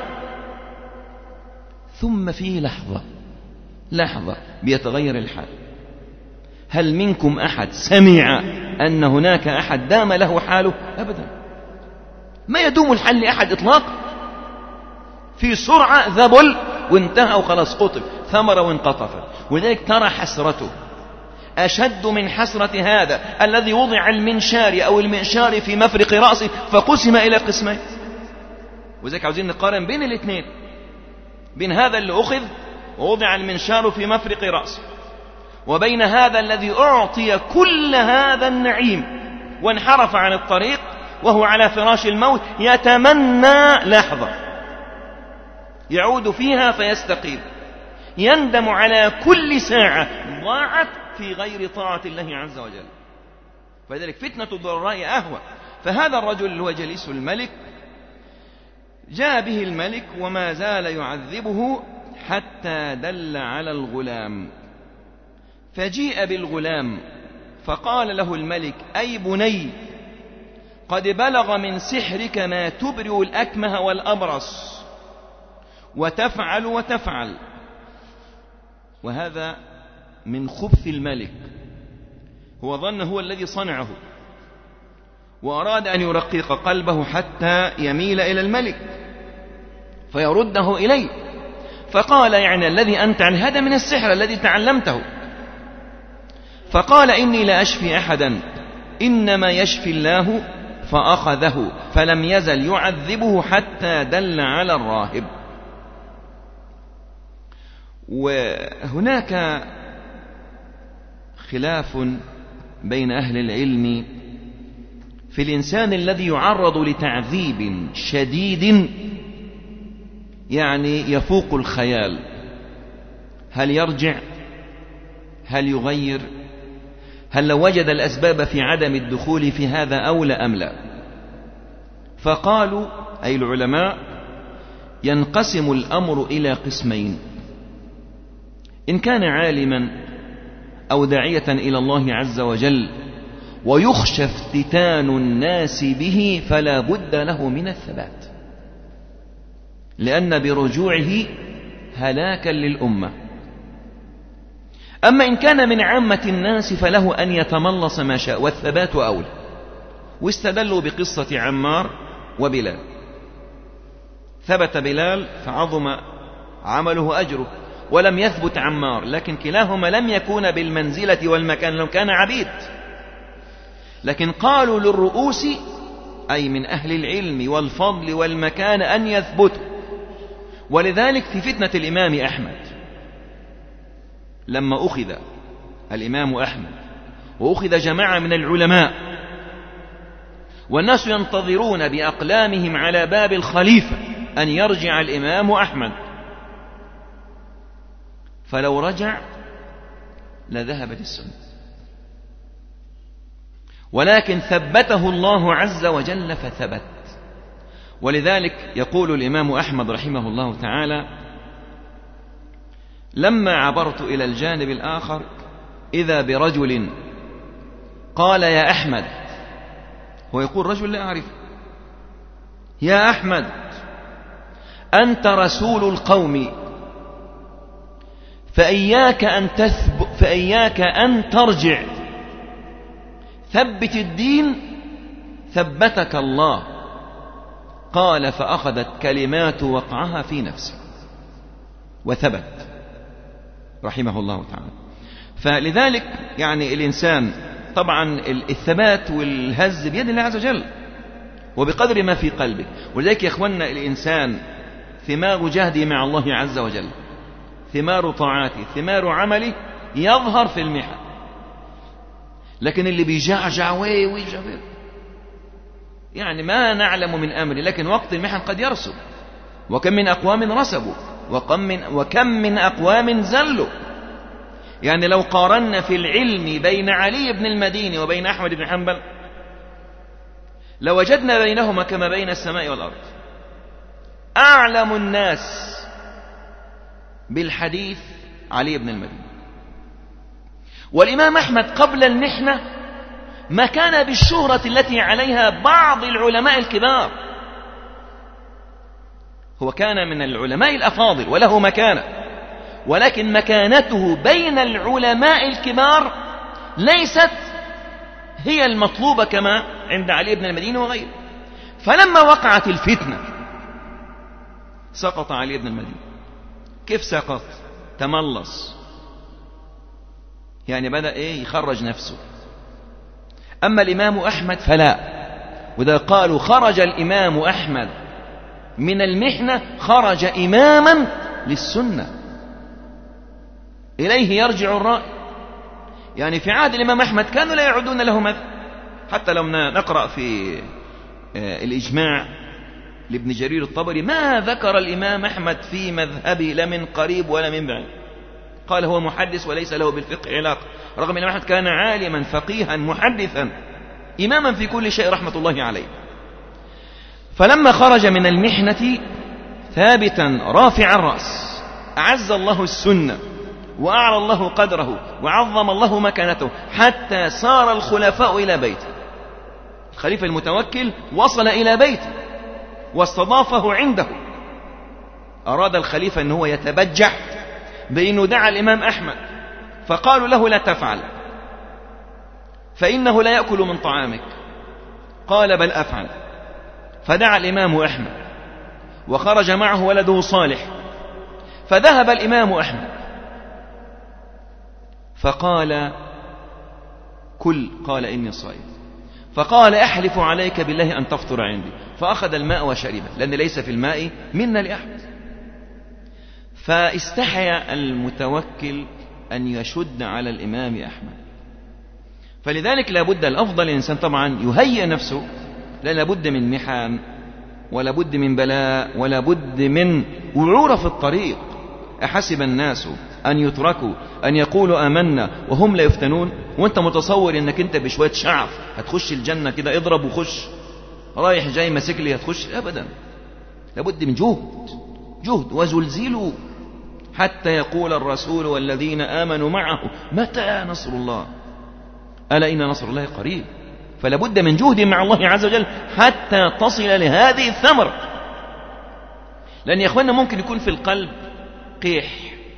ثم في لحظة لحظة بيتغير الحال. هل منكم أحد سمع أن هناك أحد دام له حاله؟ أبدا، ما يدوم الحال لأحد إطلاقا. في سرعة ذبل وانتهى وخلاص، قطب ثمر وانقطفت. ولذلك ترى حسرته أشد من حسرة هذا الذي وضع المنشار أو المنشار في مفرق رأسه فقسم إلى قسمين. وذلك عاوزين نقارن بين الاثنين، بين هذا اللي أخذ ووضع المنشار في مفرق رأسه، وبين هذا الذي أعطي كل هذا النعيم وانحرف عن الطريق وهو على فراش الموت يتمنى لحظة يعود فيها فيستقيم، يندم على كل ساعة ضاعت في غير طاعة الله عز وجل. فذلك فتنة الضراء أهوى. فهذا الرجل اللي هو جليس الملك جاء به الملك وما زال يعذبه حتى دل على الغلام، فجيء بالغلام فقال له الملك: أي بني، قد بلغ من سحرك ما تبرئ الأكمه والأبرص وتفعل وتفعل. وهذا من خبث الملك، هو ظن هو الذي صنعه، وأراد أن يرقق قلبه حتى يميل إلى الملك فيرده إليه، فقال: يعني الذي أنت عن هذا من السحر الذي تعلمته. فقال: إني لا أشفي أحدا، إنما يشفي الله. فأخذه فلم يزل يعذبه حتى دل على الراهب. وهناك خلاف بين أهل العلم في الإنسان الذي يعرض لتعذيب شديد يعني يفوق الخيال، هل يرجع؟ هل يغير؟ هل لو وجد الأسباب في عدم الدخول في هذا أولى أم لا؟ فقالوا أي العلماء: ينقسم الأمر إلى قسمين: إن كان عالما أو داعية إلى الله عز وجل ويخشى افتتان الناس به فلا بد له من الثبات، لأن برجوعه هلاكا للأمة. أما إن كان من عامة الناس فله أن يتملص ما شاء، والثبات أولى. واستدلوا بقصة عمار وبلال. ثبت بلال فعظم عمله أجره، ولم يثبت عمار، لكن كلاهما لم يكون بالمنزلة والمكان، لو كان عبيد. لكن قالوا للرؤوس أي من أهل العلم والفضل والمكان أن يثبتوا. ولذلك في فتنة الإمام أحمد لما أخذ الإمام أحمد وأخذ جماعة من العلماء والناس ينتظرون بأقلامهم على باب الخليفة أن يرجع الإمام أحمد، فلو رجع لذهبت السنة، ولكن ثبته الله عز وجل فثبت. ولذلك يقول الإمام أحمد رحمه الله تعالى: لما عبرت إلى الجانب الآخر إذا برجل قال: يا أحمد، هو يقول رجل لا أعرف: يا أحمد، أنت رسول القوم، فإياك أن تثب فإياك أن ترجع، ثبت الدين ثبتك الله. قال: فأخذت كلمات وقعها في نفسه وثبت رحمه الله تعالى. فلذلك يعني الإنسان طبعا الثبات والهز بيد الله عز وجل وبقدر ما في قلبه. ولذلك يا أخوانا الإنسان ثمار جهده مع الله عز وجل، ثمار طاعاته، ثمار عمله يظهر في المحن. لكن اللي بيجعجع ويجعجع يعني ما نعلم من أمر، لكن وقت المحن قد يرسب. وكم من أقوام رسبوا وكم من, وكم من أقوام زلوا. يعني لو قارنا في العلم بين علي بن المديني وبين أحمد بن حنبل لوجدنا بينهما كما بين السماء والأرض. أعلم الناس بالحديث علي بن المديني، والإمام أحمد قبل المحنة ما كان بالشهرة التي عليها بعض العلماء الكبار. هو كان من العلماء الأفاضل وله مكانة، ولكن مكانته بين العلماء الكبار ليست هي المطلوبة كما عند علي بن المديني وغيره. فلما وقعت الفتنة سقط علي بن المديني. كيف سقط؟ تملص، يعني بدأ إيه يخرج نفسه. أما الإمام أحمد فلا، وإذا قالوا خرج الإمام أحمد من المحنة خرج إماما للسنة، إليه يرجع الرأي. يعني في عهد الإمام أحمد كانوا لا يعودون له مذهب، حتى لو نقرأ في الإجماع لابن جرير الطبري ما ذكر الإمام أحمد في مذهبه لا من قريب ولا من بعيد، قال هو محدث وليس له بالفقه علاقة، رغم أن الإمام أحمد كان عالما فقيها محدثا إماما في كل شيء رحمة الله عليه. فلما خرج من المحنة ثابتا رافع الرأس أعز الله السنة وأعلى الله قدره وعظم الله مكانته، حتى صار الخلفاء إلى بيته. الخليفة المتوكل وصل إلى بيته واستضافه عنده. أراد الخليفة أنه يتبجح بأنه دعا الإمام أحمد، فقالوا له لا تفعل فإنه لا يأكل من طعامك. قال بل أفعل. فدعا الإمام أحمد وخرج معه ولده صالح، فذهب الإمام أحمد فقال كل، قال إني صائم. فقال أحلف عليك بالله أن تفطر عندي، فأخذ الماء وشربه، لأن ليس في الماء منا لأحد. فاستحيا المتوكل أن يشد على الإمام أحمد. فلذلك لابد الأفضل الإنسان طبعا يهيئ نفسه، لأن لابد من محن ولا بد من بلاء ولا بد من وعور في الطريق. أحسب الناس أن يتركوا أن يقولوا آمنا وهم لا يفتنون؟ وانت متصور انك انت بشوية شعر هتخش الجنة كده اضرب وخش رايح جاي ماسك لي هتخش؟ أبدا، لابد من جهد جهد وزلزلوا حتى يقول الرسول والذين آمنوا معه متى نصر الله، ألا إن نصر الله قريب. فلابد من جهد مع الله عز وجل حتى تصل لهذه الثمرة. لأن يا أخوانا ممكن يكون في القلب قيح،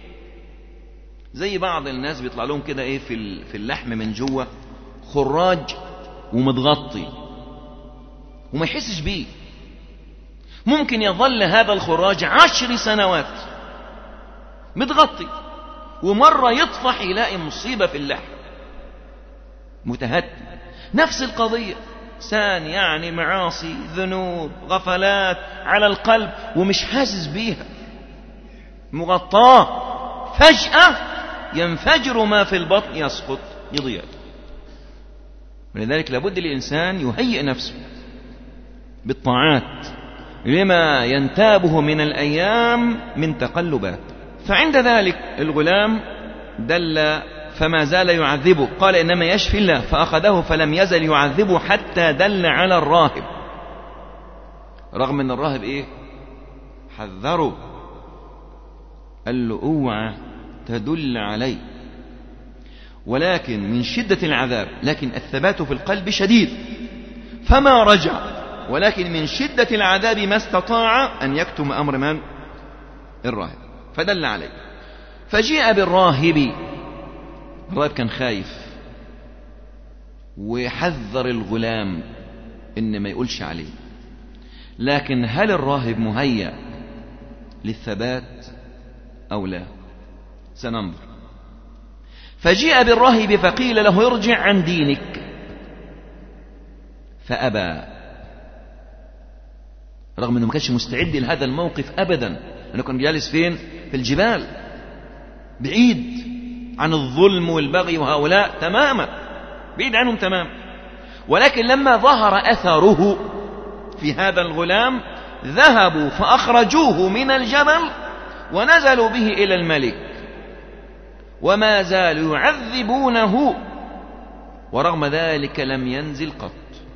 زي بعض الناس بيطلع لهم كده ايه في في اللحم من جوه خراج ومتغطي وما يحسش بيه. ممكن يظل هذا الخراج عشر سنوات متغطي، ومرة يطفح يلاقي مصيبة في اللحم متهدي. نفس القضية، إنسان يعني معاصي ذنوب غفلات على القلب ومش حاسس بيها، مغطاه، فجأة ينفجر ما في البطن يسقط يضيع. ولذلك لابد الإنسان يهيئ نفسه بالطاعات لما ينتابه من الأيام من تقلبات. فعند ذلك الغلام دل فما زال يعذبه، قال إنما يشفي الله، فأخذه فلم يزل يعذبه حتى دل على الراهب، رغم أن الراهب إيه حذره، قال له اوعى تدل علي، ولكن من شدة العذاب، لكن الثبات في القلب شديد فما رجع، ولكن من شدة العذاب ما استطاع أن يكتم أمر من؟ الراهب، فدل عليه. فجيء بالراهب، الراهب كان خايف وحذر الغلام إن ما يقولش عليه، لكن هل الراهب مهيأ للثبات أو لا؟ سننظر. فجيء بالراهب فقيل له ارجع عن دينك، فأبى، رغم أنه ما كانش مستعد لهذا الموقف أبدا، لأنه كان جالس فين؟ في الجبال بعيد عن الظلم والبغي وهؤلاء تماما، بعيد عنهم تماما. ولكن لما ظهر أثره في هذا الغلام ذهبوا فأخرجوه من الجبل ونزلوا به إلى الملك وما زالوا يعذبونه ورغم ذلك لم ينزل قط.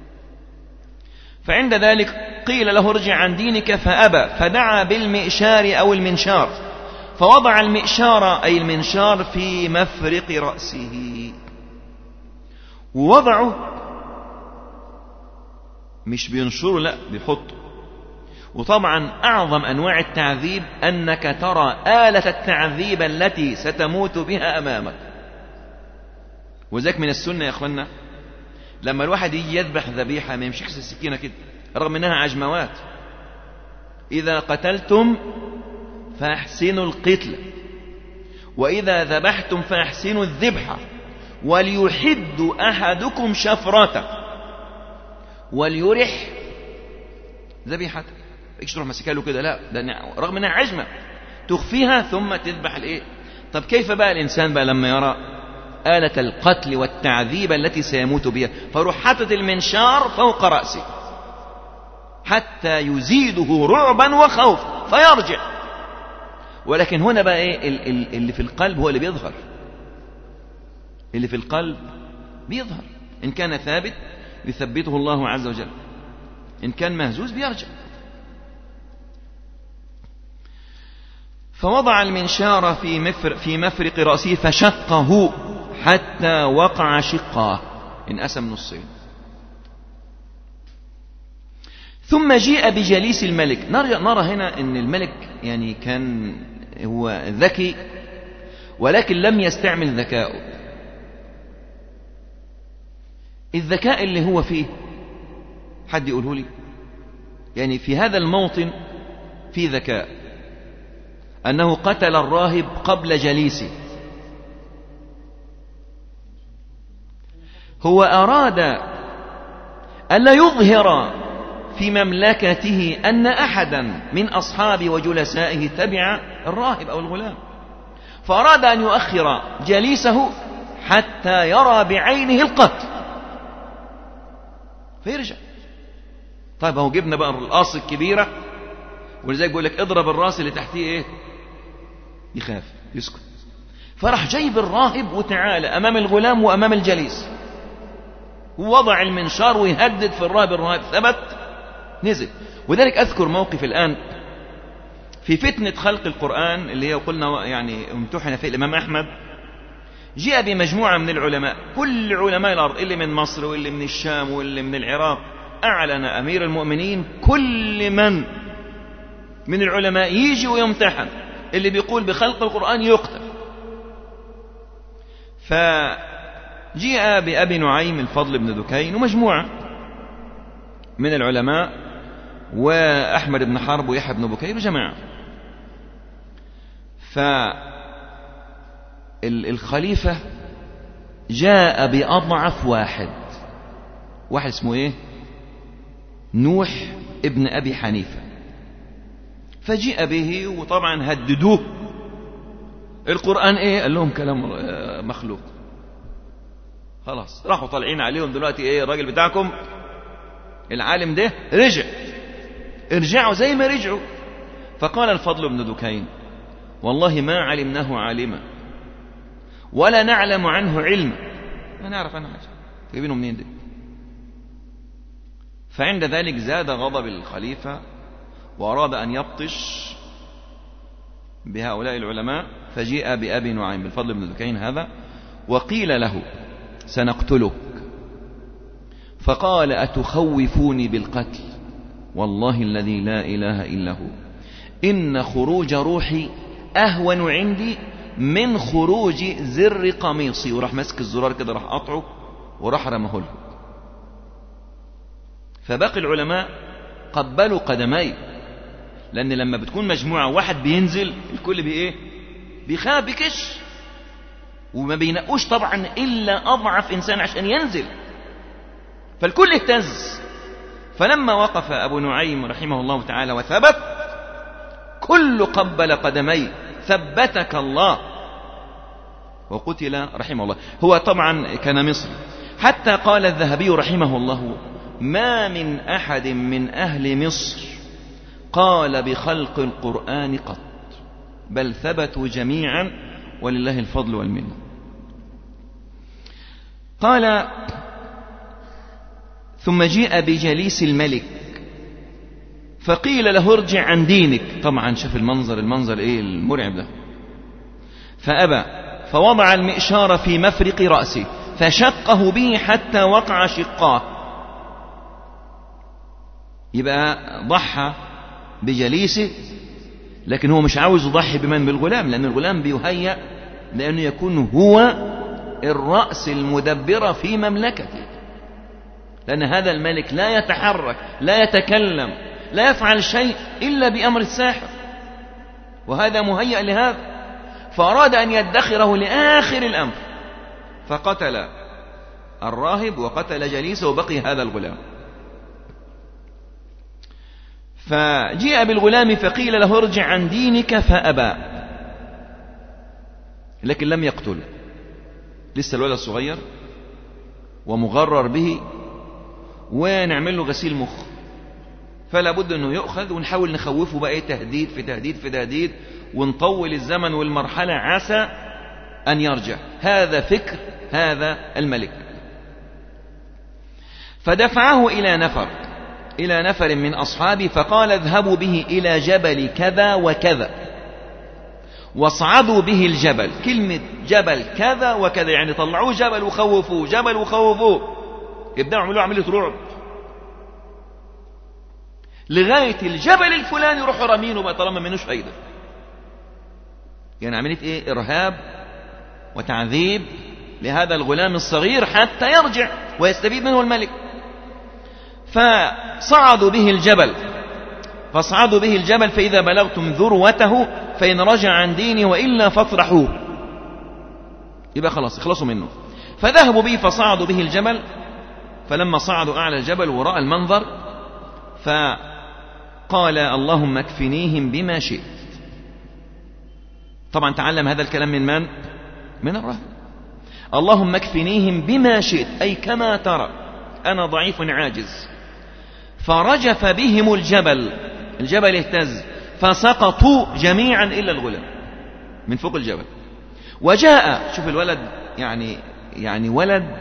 فعند ذلك قيل له ارجع عن دينك فأبى، فدعا بالمئشار أو المنشار فوضع المئشار أي المنشار في مفرق رأسه، ووضعه مش بينشره لا بيحطه. وطبعا أعظم أنواع التعذيب أنك ترى آلة التعذيب التي ستموت بها أمامك. وذلك من السنة يا أخوانا لما الواحد يجي يذبح ذبيحة ما يمشيش السكينة كده رغم أنها عجموات. إذا قتلتم فأحسنوا القتل وإذا ذبحتم فأحسنوا الذبحة وليحد أحدكم شفرته وليرح ذبيحته. ايش تروح مسكها له كده لا، ده رغم انها عجمه تخفيها ثم تذبح الايه. طب كيف بقى الانسان بقى لما يرى آلة القتل والتعذيب التي سيموت بها فروح حاطط المنشار فوق رأسه حتى يزيده رعبا وخوفا فيرجع. ولكن هنا بقى ايه اللي في القلب هو اللي بيظهر، اللي في القلب بيظهر. ان كان ثابت يثبته الله عز وجل، إن كان مهزوز بيرجع. فوضع المنشار في مفرق, في مفرق رأسه فشقه حتى وقع شقاه، انقسم نصين. ثم جيء بجليس الملك. نرى, نرى هنا أن الملك يعني كان هو ذكي ولكن لم يستعمل ذكاؤه. الذكاء اللي هو فيه حد يقوله لي؟ يعني في هذا الموطن في ذكاء أنه قتل الراهب قبل جليسه. هو أراد ألا يظهر في مملكته أن أحدا من أصحابه وجلسائه تبع الراهب أو الغلام، فأراد أن يؤخر جليسه حتى يرى بعينه القتل فيرجع. طيب هو جبنا بقى الراس الكبيرة ولذلك بيقول لك اضرب الراس اللي تحتيه ايه يخاف يسكت. فراح جايب الراهب وتعالى أمام الغلام وأمام الجليس ووضع المنشار ويهدد في الراهب. الراهب ثبت نزل. وذلك أذكر موقف الآن في فتنة خلق القرآن اللي هي قلنا يعني امتحن في الإمام أحمد. جاء بمجموعة من العلماء كل علماء الأرض اللي من مصر واللي من الشام واللي من العراق. أعلن أمير المؤمنين كل من من العلماء يجي ويمتحن اللي بيقول بخلق القرآن يقتل. فجاء بأبي نعيم الفضل بن دكين ومجموعة من العلماء وأحمد بن حرب ويحيى بن بكير وجماعة. فالخليفة جاء بأضعف واحد واحد اسمه ايه نوح ابن أبي حنيفة. فجاء به وطبعا هددوه. القرآن ايه قال لهم كلام مخلوق. خلاص راحوا طالعين عليهم دلوقتي ايه الراجل بتاعكم العالم ده رجع ارجعوا زي ما رجعوا. فقال الفضل بن دكين والله ما علمناه عالما ولا نعلم عنه علما. ما نعرف عنه حاجة جايبينه منين ده. فعند ذلك زاد غضب الخليفة وأراد أن يبطش بهؤلاء العلماء. فجيء بأبي نعيم بالفضل بن دكين هذا وقيل له سنقتلك. فقال أتخوفوني بالقتل والله الذي لا إله إلا هو إن خروج روحي أهون عندي من خروج زر قميصي. وراح مسك الزرار كده راح قطعه وراح رمه له. فباقي العلماء قبلوا قدمي لأن لما بتكون مجموعة واحد بينزل الكل بإيه بيخاف بكش وما بينقوش طبعا إلا أضعف إنسان عشان ينزل. فالكل اهتز. فلما وقف أبو نعيم رحمه الله تعالى وثبت كل قبل قدمي ثبتك الله وقتل رحمه الله. هو طبعا كان مصري حتى قال الذهبي رحمه الله ما من أحد من أهل مصر قال بخلق القرآن قط، بل ثبتوا جميعا ولله الفضل والمنة. قال: ثم جيء بجليس الملك فقيل له: ارجع عن دينك. طبعا شاف المنظر المنظر ايه المرعب ده، فأبى، فوضع المئشار في مفرق رأسه فشقه به حتى وقع شقاه. يبقى ضحى بجليسه، لكن هو مش عاوز يضحي بمن؟ بالغلام، لأن الغلام بيهيأ لأنه يكون هو الرأس المدبر في مملكته، لأن هذا الملك لا يتحرك، لا يتكلم، لا يفعل شيء إلا بأمر الساحر، وهذا مهيأ لهذا، فأراد أن يدخره لآخر الأمر، فقتل الراهب وقتل جليسه وبقي هذا الغلام. فجيء بالغلام فقيل له: ارجع عن دينك، فأبى، لكن لم يقتل، لسه الولد صغير ومغرر به، ونعمل له غسيل مخ، فلا بد أنه يؤخذ ونحاول نخوفه بقى تهديد في تهديد في تهديد، ونطول الزمن والمرحلة عسى أن يرجع. هذا فكر هذا الملك. فدفعه إلى نفر إلى نفر من أصحابه فقال: اذهبوا به إلى جبل كذا وكذا واصعدوا به الجبل. كلمة جبل كذا وكذا يعني طلعوه جبل وخوفوه، جبل وخوفوه، يبدأوا يعملوا عملية رعب لغاية الجبل الفلاني، يروحوا رامينه بقى طالما منوش فايدة. يعني عملية ايه؟ إرهاب وتعذيب لهذا الغلام الصغير حتى يرجع ويستفيد منه الملك. فصعدوا به الجبل فاصعدوا به الجبل فإذا بلغتم ذروته فإن رجع عن ديني وإلا فاطرحوه. يبقى خلاص اخلصوا منه. فذهبوا به فصعدوا به الجبل، فلما صعدوا أعلى الجبل ورأى المنظر فقال: اللهم اكفنيهم بما شئت. طبعا تعلم هذا الكلام من من؟ من الراهب. اللهم اكفنيهم بما شئت، أي كما ترى، أنا ضعيف عاجز. فرجف بهم الجبل، الجبل اهتز فسقطوا جميعا إلا الغلام من فوق الجبل. وجاء، شوف الولد، يعني يعني ولد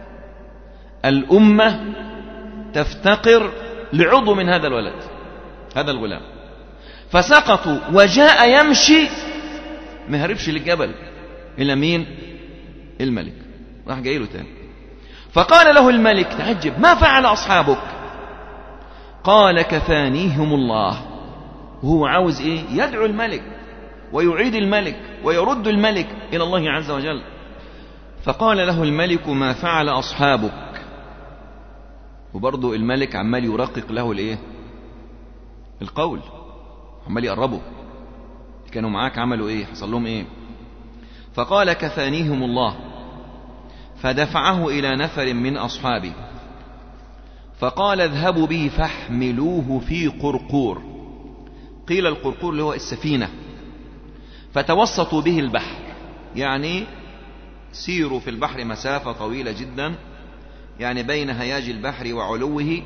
الأمة تفتقر لعضو من هذا الولد، هذا الغلام. فسقطوا وجاء يمشي، ما هربش للجبل إلا مين؟ الملك. راح جاي له تاني. فقال له الملك: تعجب، ما فعل أصحابك؟ قال: كفانيهم الله. وهو عاوز إيه؟ يدعو الملك ويعيد الملك ويرد الملك إلى الله عز وجل. فقال له الملك: ما فعل أصحابك؟ وبرضو الملك عمال يرقق له الإيه؟ القول، عمال يقربه. كانوا معاك عملوا إيه؟ حصل لهم إيه؟ فقال: كفانيهم الله. فدفعه إلى نفر من أصحابه فقال: اذهبوا به فاحملوه في قرقور. قيل القرقور اللي هو السفينة. فتوسطوا به البحر، يعني سيروا في البحر مسافة طويلة جدا، يعني بين هياج البحر وعلوه،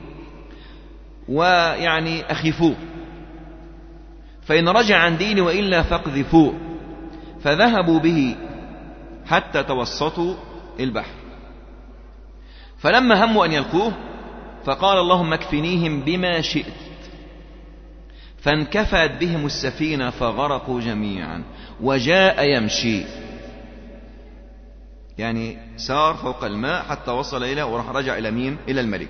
ويعني أخفوه، فإن رجع عن ديني وإلا فاقذفوه. فذهبوا به حتى توسطوا البحر. فلما هموا أن يلقوه فقال: اللهم اكفنيهم بما شئت. فانكفت بهم السفينة فغرقوا جميعا. وجاء يمشي، يعني سار فوق الماء حتى وصل إلى، وراح رجع إلى مين؟ إلى الملك.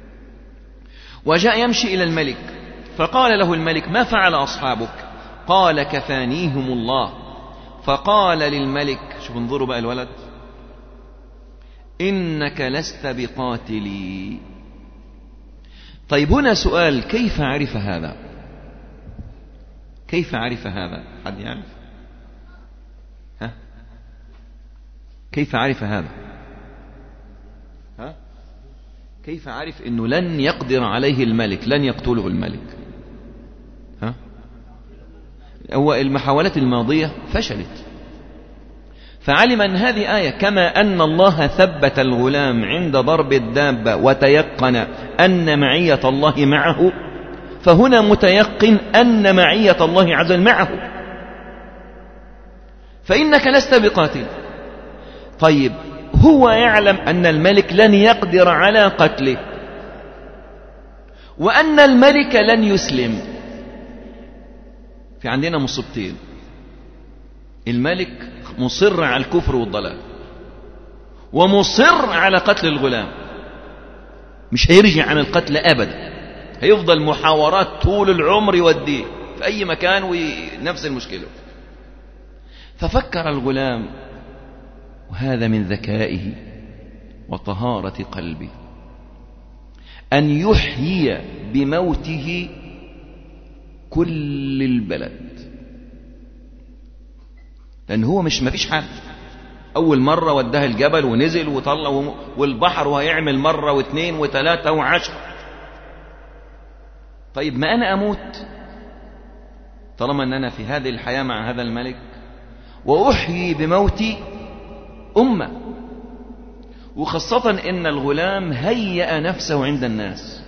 وجاء يمشي إلى الملك فقال له الملك: ما فعل أصحابك؟ قال: كفانيهم الله. فقال للملك، شوف انظروا بقى الولد: إنك لست بقاتلي. طيب هنا سؤال: كيف عرف هذا؟ كيف عرف هذا؟ حد يعرف؟ ها؟ كيف عرف هذا؟ ها؟ كيف عرف انه لن يقدر عليه الملك، لن يقتله الملك؟ ها؟ هو المحاولات الماضية فشلت، فعلم أن هذه آية، كما أن الله ثبت الغلام عند ضرب الدابة وتيقن أن معية الله معه، فهنا متيقن أن معية الله عز وجل معه، فإنك لست بقاتل. طيب هو يعلم أن الملك لن يقدر على قتله، وأن الملك لن يسلم. في عندنا مصيبتين: الملك مصر على الكفر والضلال، ومصر على قتل الغلام، مش هيرجع عن القتل أبدا، هيفضل محاورات طول العمر يوديه في أي مكان ونفس المشكلة. ففكر الغلام، وهذا من ذكائه وطهارة قلبه، أن يحيي بموته كل البلد، لأن هو مش مفيش حد. أول مرة وداه الجبل ونزل وطلع والبحر، وهيعمل مرة واثنين وثلاثة وعشر. طيب ما أنا أموت طالما أن أنا في هذه الحياة مع هذا الملك، وأحيي بموتي أمة، وخاصة إن الغلام هيأ نفسه عند الناس.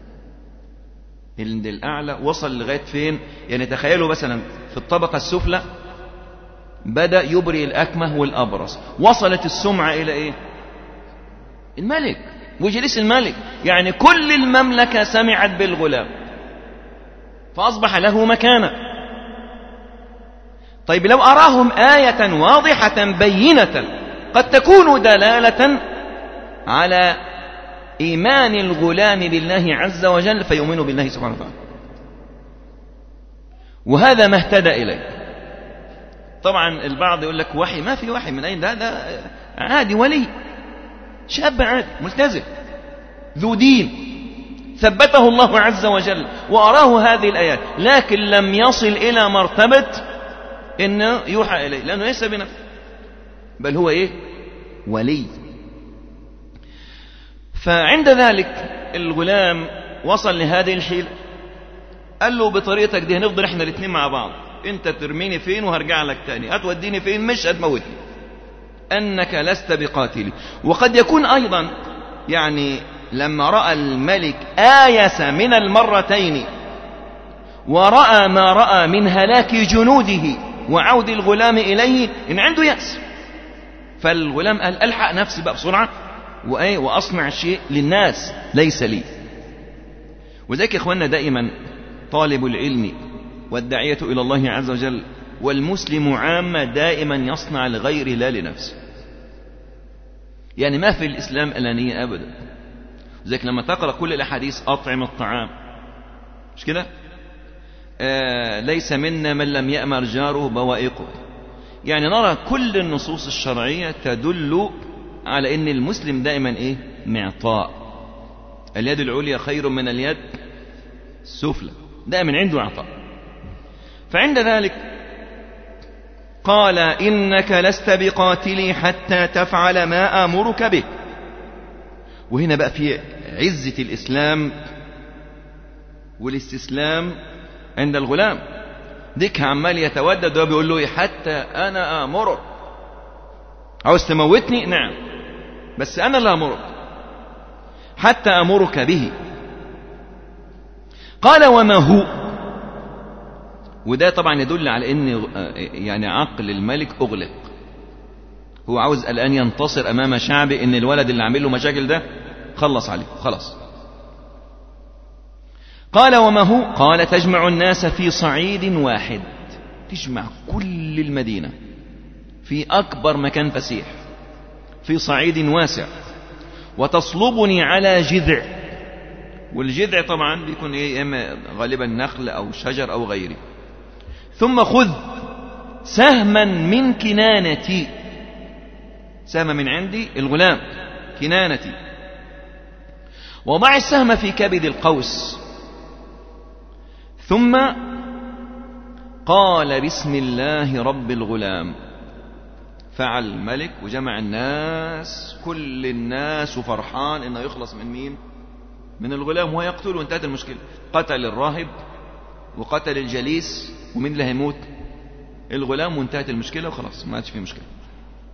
عند الأعلى وصل لغاية فين؟ يعني تخيلوا مثلا في الطبقة السفلى بدأ يبرئ الأكمه والأبرص، وصلت السمعة إلى إيه؟ الملك وجلس الملك، يعني كل المملكة سمعت بالغلام، فأصبح له مكانة. طيب لو أراهم آية واضحة بينة قد تكون دلالة على إيمان الغلام بالله عز وجل فيؤمن بالله سبحانه وتعالى، وهذا ما اهتدى إليه. طبعا البعض يقول لك وحي، ما في وحي، من أين ده؟ ده عادي، ولي شاب عادي ملتزم ذو دين ثبته الله عز وجل وأراه هذه الآيات، لكن لم يصل إلى مرتبة إنه يوحى إليه، لأنه ليس بنفسه، بل هو إيه؟ ولي. فعند ذلك الغلام وصل لهذه الحيلة، قال له بطريقتك دي هنفضل احنا الاثنين مع بعض، انت ترميني فين وهرجع لك تاني، هتوديني فين مش هتموتني، انك لست بقاتلي. وقد يكون ايضا يعني لما رأى الملك آيس من المرتين ورأى ما رأى من هلاك جنوده وعود الغلام إليه، إن عنده يأس، فالغلام قال ألحق نفسي بقى بسرعة وأي وأصنع شيء للناس ليس لي. وذلك يا إخواننا دائما طالب العلم والداعية إلى الله عز وجل والمسلم عامة دائما يصنع لغيره لا لنفسه، يعني ما في الإسلام أنانية أبدا. ذلك لما تقرأ كل الأحاديث أطعم الطعام، مش كده؟ آه ليس منا من لم يأمر جاره بوائقه، يعني نرى كل النصوص الشرعية تدل على أن المسلم دائما إيه؟ معطاء. اليد العليا خير من اليد السفلى، دائما عنده عطاء. فعند ذلك قال إنك لست بقاتلي حتى تفعل ما آمرك به. وهنا بقى في عزة الإسلام والاستسلام عند الغلام. ديك عمال يتودد وبيقول له حتى أنا آمرك، عاوز تموتني؟ نعم، بس أنا لا أمرك، حتى أمرك به. قال وما هو؟ وده طبعا يدل على أن يعني عقل الملك أغلق، هو عاوز الآن ينتصر أمام شعبه، إن الولد اللي عامل له مشاكل ده خلص عليه خلاص. قال وما هو؟ قال تجمع الناس في صعيد واحد، تجمع كل المدينة في أكبر مكان فسيح في صعيد واسع، وتصلبني على جذع، والجذع طبعا بيكون إيه؟ إما غالبا نخل أو شجر أو غيره. ثم خذ سهما من كنانتي، سهم من عندي الغلام كنانتي، وضع السهم في كبد القوس، ثم قال بسم الله رب الغلام. فعل الملك وجمع الناس، كل الناس وفرحان انه يخلص من مين؟ من الغلام، ويقتله وانتهت المشكلة. قتل الراهب وقتل الجليس، ومين اللي هيموت؟ الغلام، وانتهت المشكلة وخلاص ما عادش في مشكلة.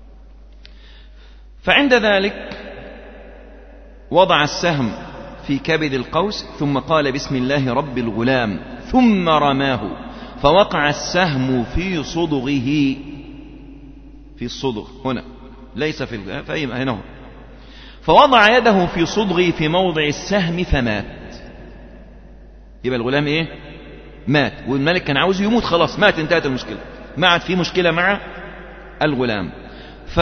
فعند ذلك وضع السهم في كبد القوس ثم قال بسم الله رب الغلام ثم رماه فوقع السهم في صدغه، في الصدغ هنا ليس في فأي هنا هو. فوضع يده في صدغه في موضع السهم فمات. يبقى الغلام ايه؟ مات. والملك كان عاوز يموت خلاص، مات، انتهت المشكلة، ما عاد في مشكلة مع الغلام. ف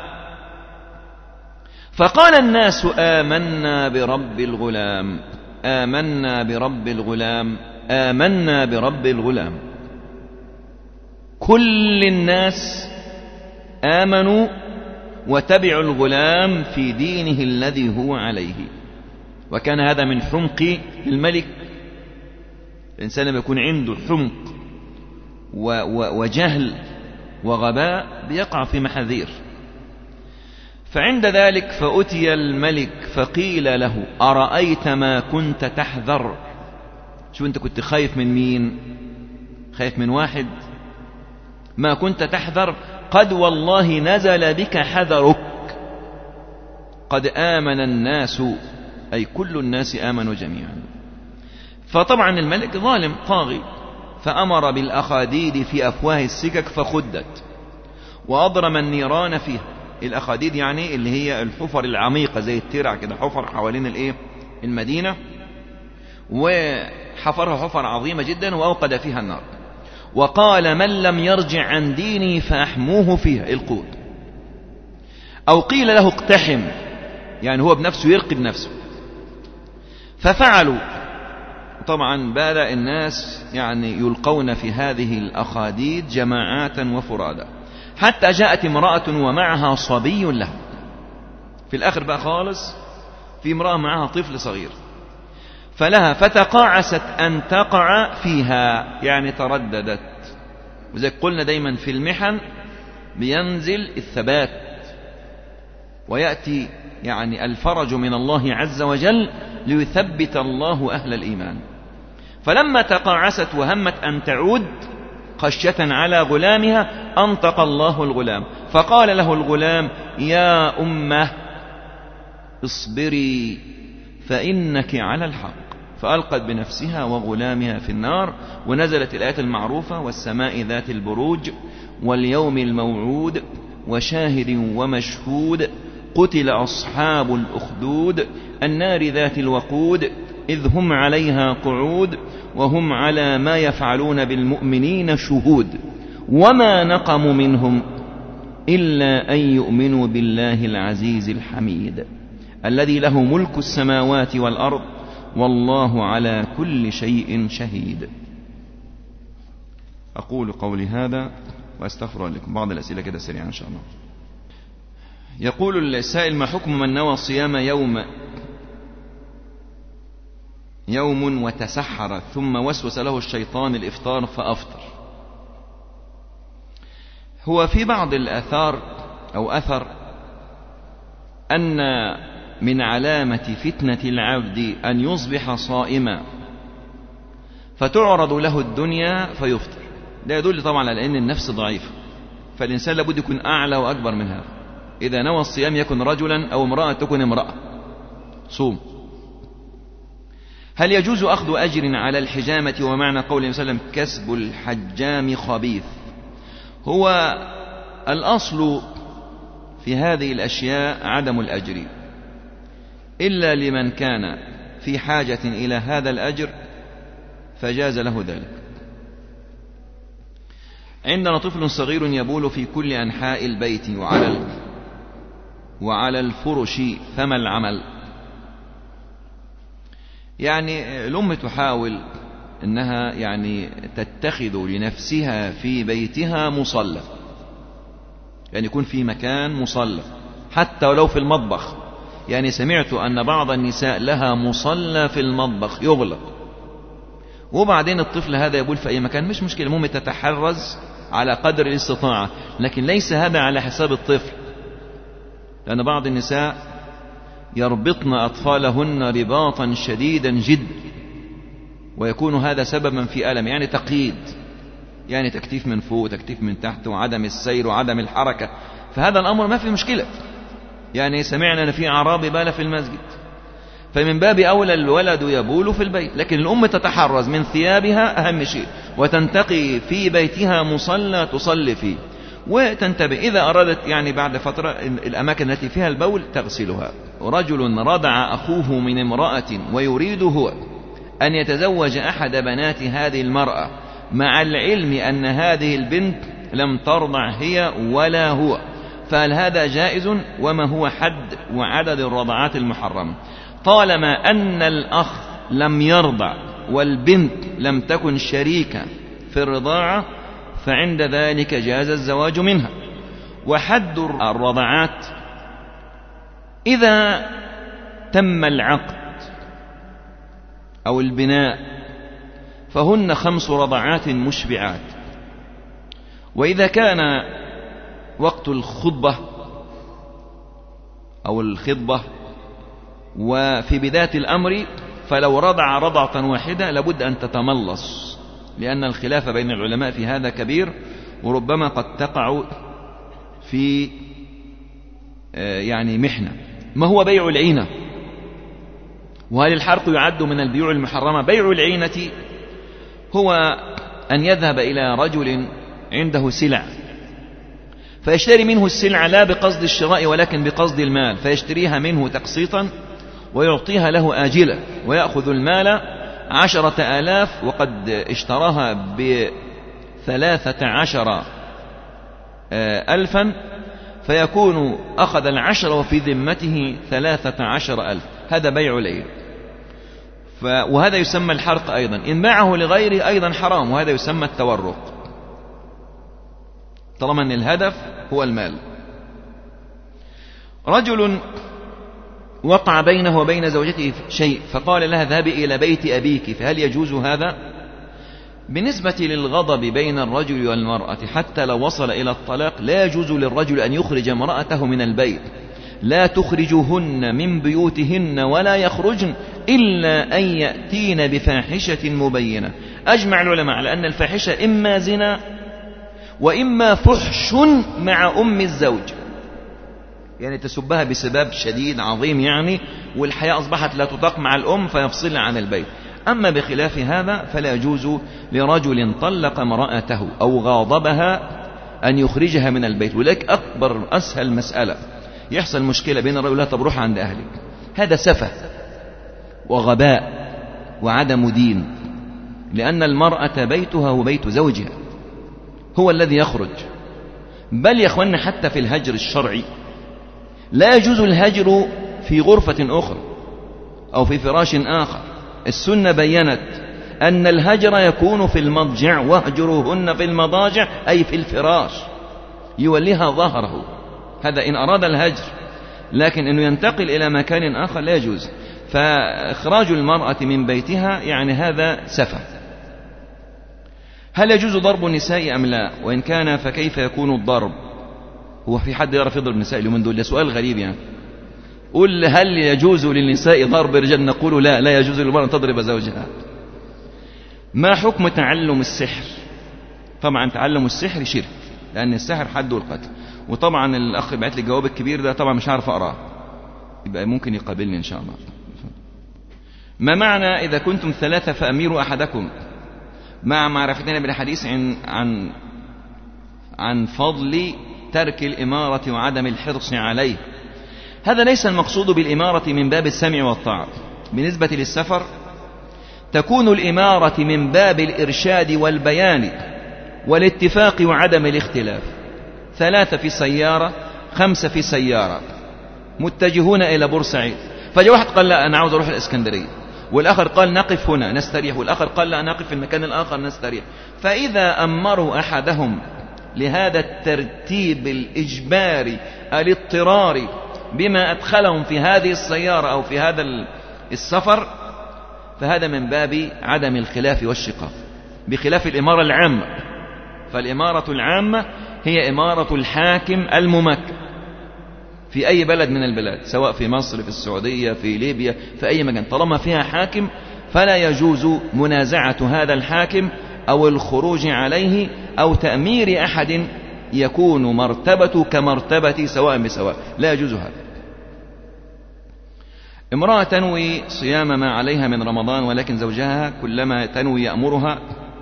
فقال الناس آمنا برب الغلام، آمنا برب الغلام، آمنا برب الغلام. كل الناس آمنوا وتبعوا الغلام في دينه الذي هو عليه. وكان هذا من حمق الملك. الإنسان لما يكون عنده حمق وجهل وغباء بيقع في محاذير. فعند ذلك فأتي الملك فقيل له أرأيت ما كنت تحذر؟ شو أنت كنت خايف من مين؟ خايف من واحد؟ ما كنت تحذر قد والله نزل بك حذرك، قد آمن الناس، أي كل الناس آمنوا جميعا. فطبعا الملك ظالم طاغي، فأمر بالأخاديد في أفواه السكك فخدت، وأضرم النيران فيها. الأخاديد يعني اللي هي الحفر العميقة زي الترع كده، حفر حوالين الايه المدينة، وحفرها حفر عظيمة جدا وأوقد فيها النار. وقال من لم يرجع عن ديني فأحموه فيها القود، أو قيل له اقتحم، يعني هو بنفسه يرقي بنفسه. ففعلوا. طبعا بدأ الناس يعني يلقون في هذه الأخاديد جماعات وفرادا، حتى جاءت امرأة ومعها صبي لها. في الآخر بقى خالص في امرأة معها طفل صغير، فلها فتقاعست أن تقع فيها، يعني ترددت. وزي قلنا دايما في المحن بينزل الثبات ويأتي يعني الفرج من الله عز وجل ليثبت الله أهل الإيمان. فلما تقاعست وهمت أن تعود خشية على غلامها أنطق الله الغلام، فقال له الغلام يا أمه اصبري فإنك على الحق، فألقت بنفسها وغلامها في النار. ونزلت الآية المعروفة والسماء ذات البروج واليوم الموعود وشاهد ومشهود قتل أصحاب الأخدود النار ذات الوقود إذ هم عليها قعود وهم على ما يفعلون بالمؤمنين شهود وما نقموا منهم إلا أن يؤمنوا بالله العزيز الحميد الذي له ملك السماوات والأرض والله على كل شيء شهيد. أقول قولي هذا وأستغفر لكم. بعض الأسئلة كده سريعا إن شاء الله. يقول السائل ما حكم من نوى صيام يوم يوم وتسحر ثم وسوس له الشيطان الإفطار فأفطر؟ هو في بعض الآثار أو أثر أن من علامة فتنة العبد أن يصبح صائما فتعرض له الدنيا فيفطر. ده يدل طبعا على أن النفس ضعيفة، فالإنسان لابد يكون أعلى وأكبر من هذا. إذا نوى الصيام يكن رجلا أو امرأة تكن امرأة صوم. هل يجوز أخذ أجر على الحجامة؟ ومعنى قوله صلى الله عليه وسلم كسب الحجام خبيث. هو الأصل في هذه الأشياء عدم الأجر إلا لمن كان في حاجة إلى هذا الأجر فجاز له ذلك. عندنا طفل صغير يبول في كل أنحاء البيت وعلى وعلى الفرش، فما العمل؟ يعني الأم تحاول أنها يعني تتخذ لنفسها في بيتها مصلى، يعني يكون في مكان مصلى حتى ولو في المطبخ. يعني سمعت أن بعض النساء لها مصلى في المطبخ يغلق، وبعدين الطفل هذا يبول في أي مكان مش مشكلة، المهم تتحرز على قدر الاستطاعة، لكن ليس هذا على حساب الطفل. لأن بعض النساء يربطن أطفالهن رباطا شديدا جدا ويكون هذا سببا في ألم، يعني تقييد، يعني تكتيف من فوق تكتيف من تحت وعدم السير وعدم الحركة. فهذا الأمر ما في مشكلة، يعني سمعنا أن في أعرابي بال في المسجد، فمن باب أولى الولد يبول في البيت، لكن الأم تتحرز من ثيابها أهم شيء، وتنتقي في بيتها مصلى تصلي فيه، وتنتبه إذا أرادت يعني بعد فترة الأماكن التي فيها البول تغسلها. رجل رضع أخوه من امرأة ويريد هو أن يتزوج أحد بنات هذه المرأة مع العلم أن هذه البنت لم ترضع هي ولا هو، فهل هذا جائز؟ وما هو حد وعدد الرضعات المحرمة؟ طالما أن الأخ لم يرضع والبنت لم تكن شريكة في الرضاعة فعند ذلك جاز الزواج منها. وحد الرضعات إذا تم العقد أو البناء فهن خمس رضعات مشبعات، وإذا كان وقت الخطبة أو الخطبة وفي بداية الأمر فلو رضع رضعة واحدة لابد أن تتملص، لأن الخلاف بين العلماء في هذا كبير، وربما قد تقع في يعني محنة. ما هو بيع العينة؟ وهل الحرق يعد من البيوع المحرمة؟ بيع العينة هو أن يذهب إلى رجل عنده سلع فيشتري منه السلع لا بقصد الشراء ولكن بقصد المال، فيشتريها منه تقسيطا ويعطيها له آجلة، ويأخذ المال عشرة آلاف وقد اشتراها بثلاثة عشر ألفا، فيكون أخذ العشر وفي ذمته ثلاثة عشر ألف. هذا بيع العين، وهذا يسمى الحرق أيضا. إن باعه لغيره أيضا حرام، وهذا يسمى التورق، طالما أن الهدف هو المال. رجل وقع بينه وبين زوجته شيء فقال لها اذهبي إلى بيت أبيك، فهل يجوز هذا؟ بالنسبة للغضب بين الرجل والمرأة حتى لو وصل إلى الطلاق لا يجوز للرجل أن يخرج امرأته من البيت، لا تخرجهن من بيوتهن ولا يخرجن إلا أن يأتين بفاحشة مبينة. أجمع العلماء على أن الفاحشة إما زنا وإما فحش مع أم الزوج، يعني تسبها بسباب شديد عظيم يعني، والحياة أصبحت لا تطاق مع الأم فيفصلها عن البيت. أما بخلاف هذا فلا يجوز لرجل طلق امرأته أو غاضبها أن يخرجها من البيت. ولك أكبر أسهل مسألة يحصل مشكلة بين الرجل، لا طب روح عند أهلك، هذا سفه وغباء وعدم دين، لأن المرأة بيتها وبيت زوجها هو الذي يخرج. بل يا أخوانا حتى في الهجر الشرعي لا يجوز الهجر في غرفة أخرى أو في فراش آخر. السنة بيّنت أن الهجر يكون في المضجع، واهجروهن في المضاجع أي في الفراش، يوليها ظهره، هذا إن أراد الهجر. لكن إنه ينتقل إلى مكان آخر لا يجوز. فإخراج المرأة من بيتها يعني هذا سفه. هل يجوز ضرب النساء أم لا؟ وإن كان فكيف يكون الضرب؟ هو في حد يعرف يضرب النساء اليومين دول؟ ده سؤال غريب يعني. قل هل يجوز للنساء ضرب الرجال؟ نقول لا، لا يجوز للمرأة أن تضرب زوجها. ما حكم تعلم السحر؟ طبعا تعلم السحر شرك، لأن السحر حده القتل. وطبعا الأخ بعت لي الجواب الكبير ده طبعا مش عارف أقرأه، يبقى ممكن يقابلني إن شاء الله. ما معنى إذا كنتم ثلاثة فأميروا أحدكم؟ مع معرفتنا بالحديث عن عن عن فضل ترك الإمارة وعدم الحرص عليه. هذا ليس المقصود بالإمارة من باب السمع والطاعة. بالنسبة للسفر تكون الإمارة من باب الإرشاد والبيان والاتفاق وعدم الاختلاف. ثلاثة في سيارة، خمسة في سيارة، متجهون إلى بورسعيد، فجاء واحد قال لا أنا عاوز أروح الإسكندرية، والآخر قال نقف هنا نستريح، والآخر قال لا نقف في المكان الآخر نستريح. فإذا أمروا أحدهم لهذا الترتيب الإجباري الاضطراري بما أدخلهم في هذه السيارة أو في هذا السفر فهذا من باب عدم الخلاف والشقاق، بخلاف الإمارة العامة. فالإمارة العامة هي إمارة الحاكم الممكن في أي بلد من البلاد، سواء في مصر، في السعودية، في ليبيا، في أي مكان، طالما فيها حاكم فلا يجوز منازعة هذا الحاكم أو الخروج عليه أو تأمير أحد يكون مرتبة كمرتبة سواء بسواء، لا يجوز هذا. امرأة تنوي صيام ما عليها من رمضان ولكن زوجها كلما تنوي يأمرها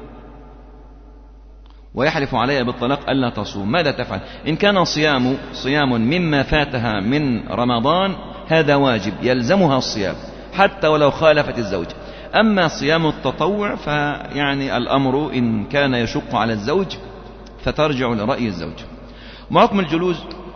ويحلف عليها بالطلاق ألا تصوم، ماذا تفعل؟ إن كان صيام صيام مما فاتها من رمضان هذا واجب يلزمها الصيام حتى ولو خالفت الزوج. أما صيام التطوع فيعني الأمر إن كان يشق على الزوج فترجع لرأي الزوج. ما حكم الجلوس؟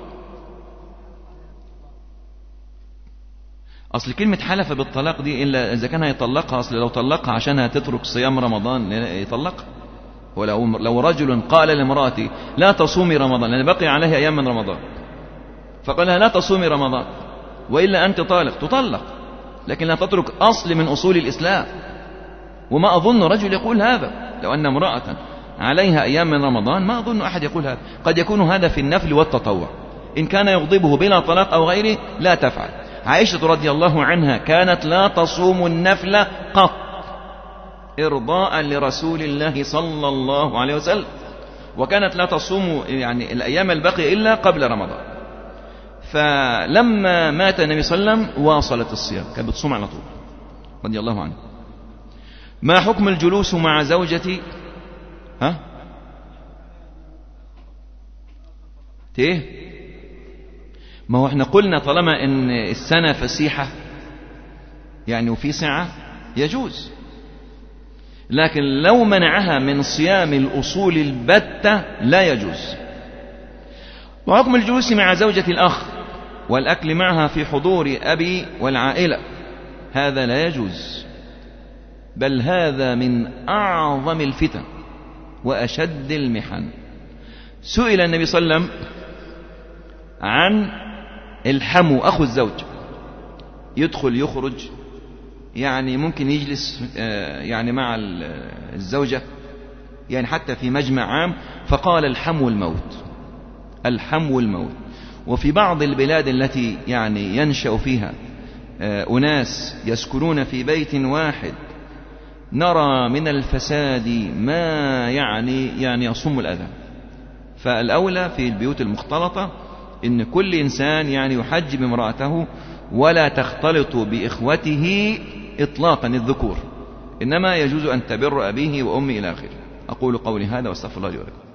أصل كلمة حلف بالطلاق دي إلا إذا كان يطلقها، أصل لو طلقها عشانها تترك صيام رمضان يطلقها. ولو لو رجل قال لامرأتي لا تصومي رمضان لأن بقي عليها أيام من رمضان، فقال لها لا تصومي رمضان وإلا أنت طالق، تطلق، لكن لا تترك أصل من أصول الإسلام. وما أظن رجل يقول هذا، لو أن امرأة عليها أيام من رمضان ما أظن أحد يقول هذا. قد يكون هذا في النفل والتطوع، إن كان يغضبه بلا طلاق أو غيره لا تفعل. عائشة رضي الله عنها كانت لا تصوم النفل قط إرضاء لرسول الله صلى الله عليه وسلم، وكانت لا تصوم يعني الأيام الباقية إلا قبل رمضان. فلما مات النبي صلى الله عليه وسلم واصلت الصيام، كانت بتصوم على طول رضي الله عنه. ما حكم الجلوس مع زوجتي؟ ها تيه ما هو احنا قلنا طالما ان السنة فسيحة يعني وفي سعة يجوز، لكن لو منعها من صيام الأصول البتة لا يجوز. وحكم الجلوس مع زوجة الأخ والأكل معها في حضور أبي والعائلة؟ هذا لا يجوز، بل هذا من أعظم الفتن وأشد المحن. سئل النبي صلى الله عليه وسلم عن الحمو أخو الزوج، يدخل يخرج يعني ممكن يجلس يعني مع الزوجة يعني حتى في مجمع عام، فقال الحمو الموت، الحمو الموت. وفي بعض البلاد التي يعني ينشأ فيها أناس يسكنون في بيت واحد نرى من الفساد ما يعني يعني يصم الأذى. فالأولى في البيوت المختلطة إن كل إنسان يعني يحجب امرأته ولا تختلط بإخوته إطلاقا الذكور، إنما يجوز أن تبر أبيه وأمه إلى آخره. أقول قولي هذا واستغفر الله لي ولكم.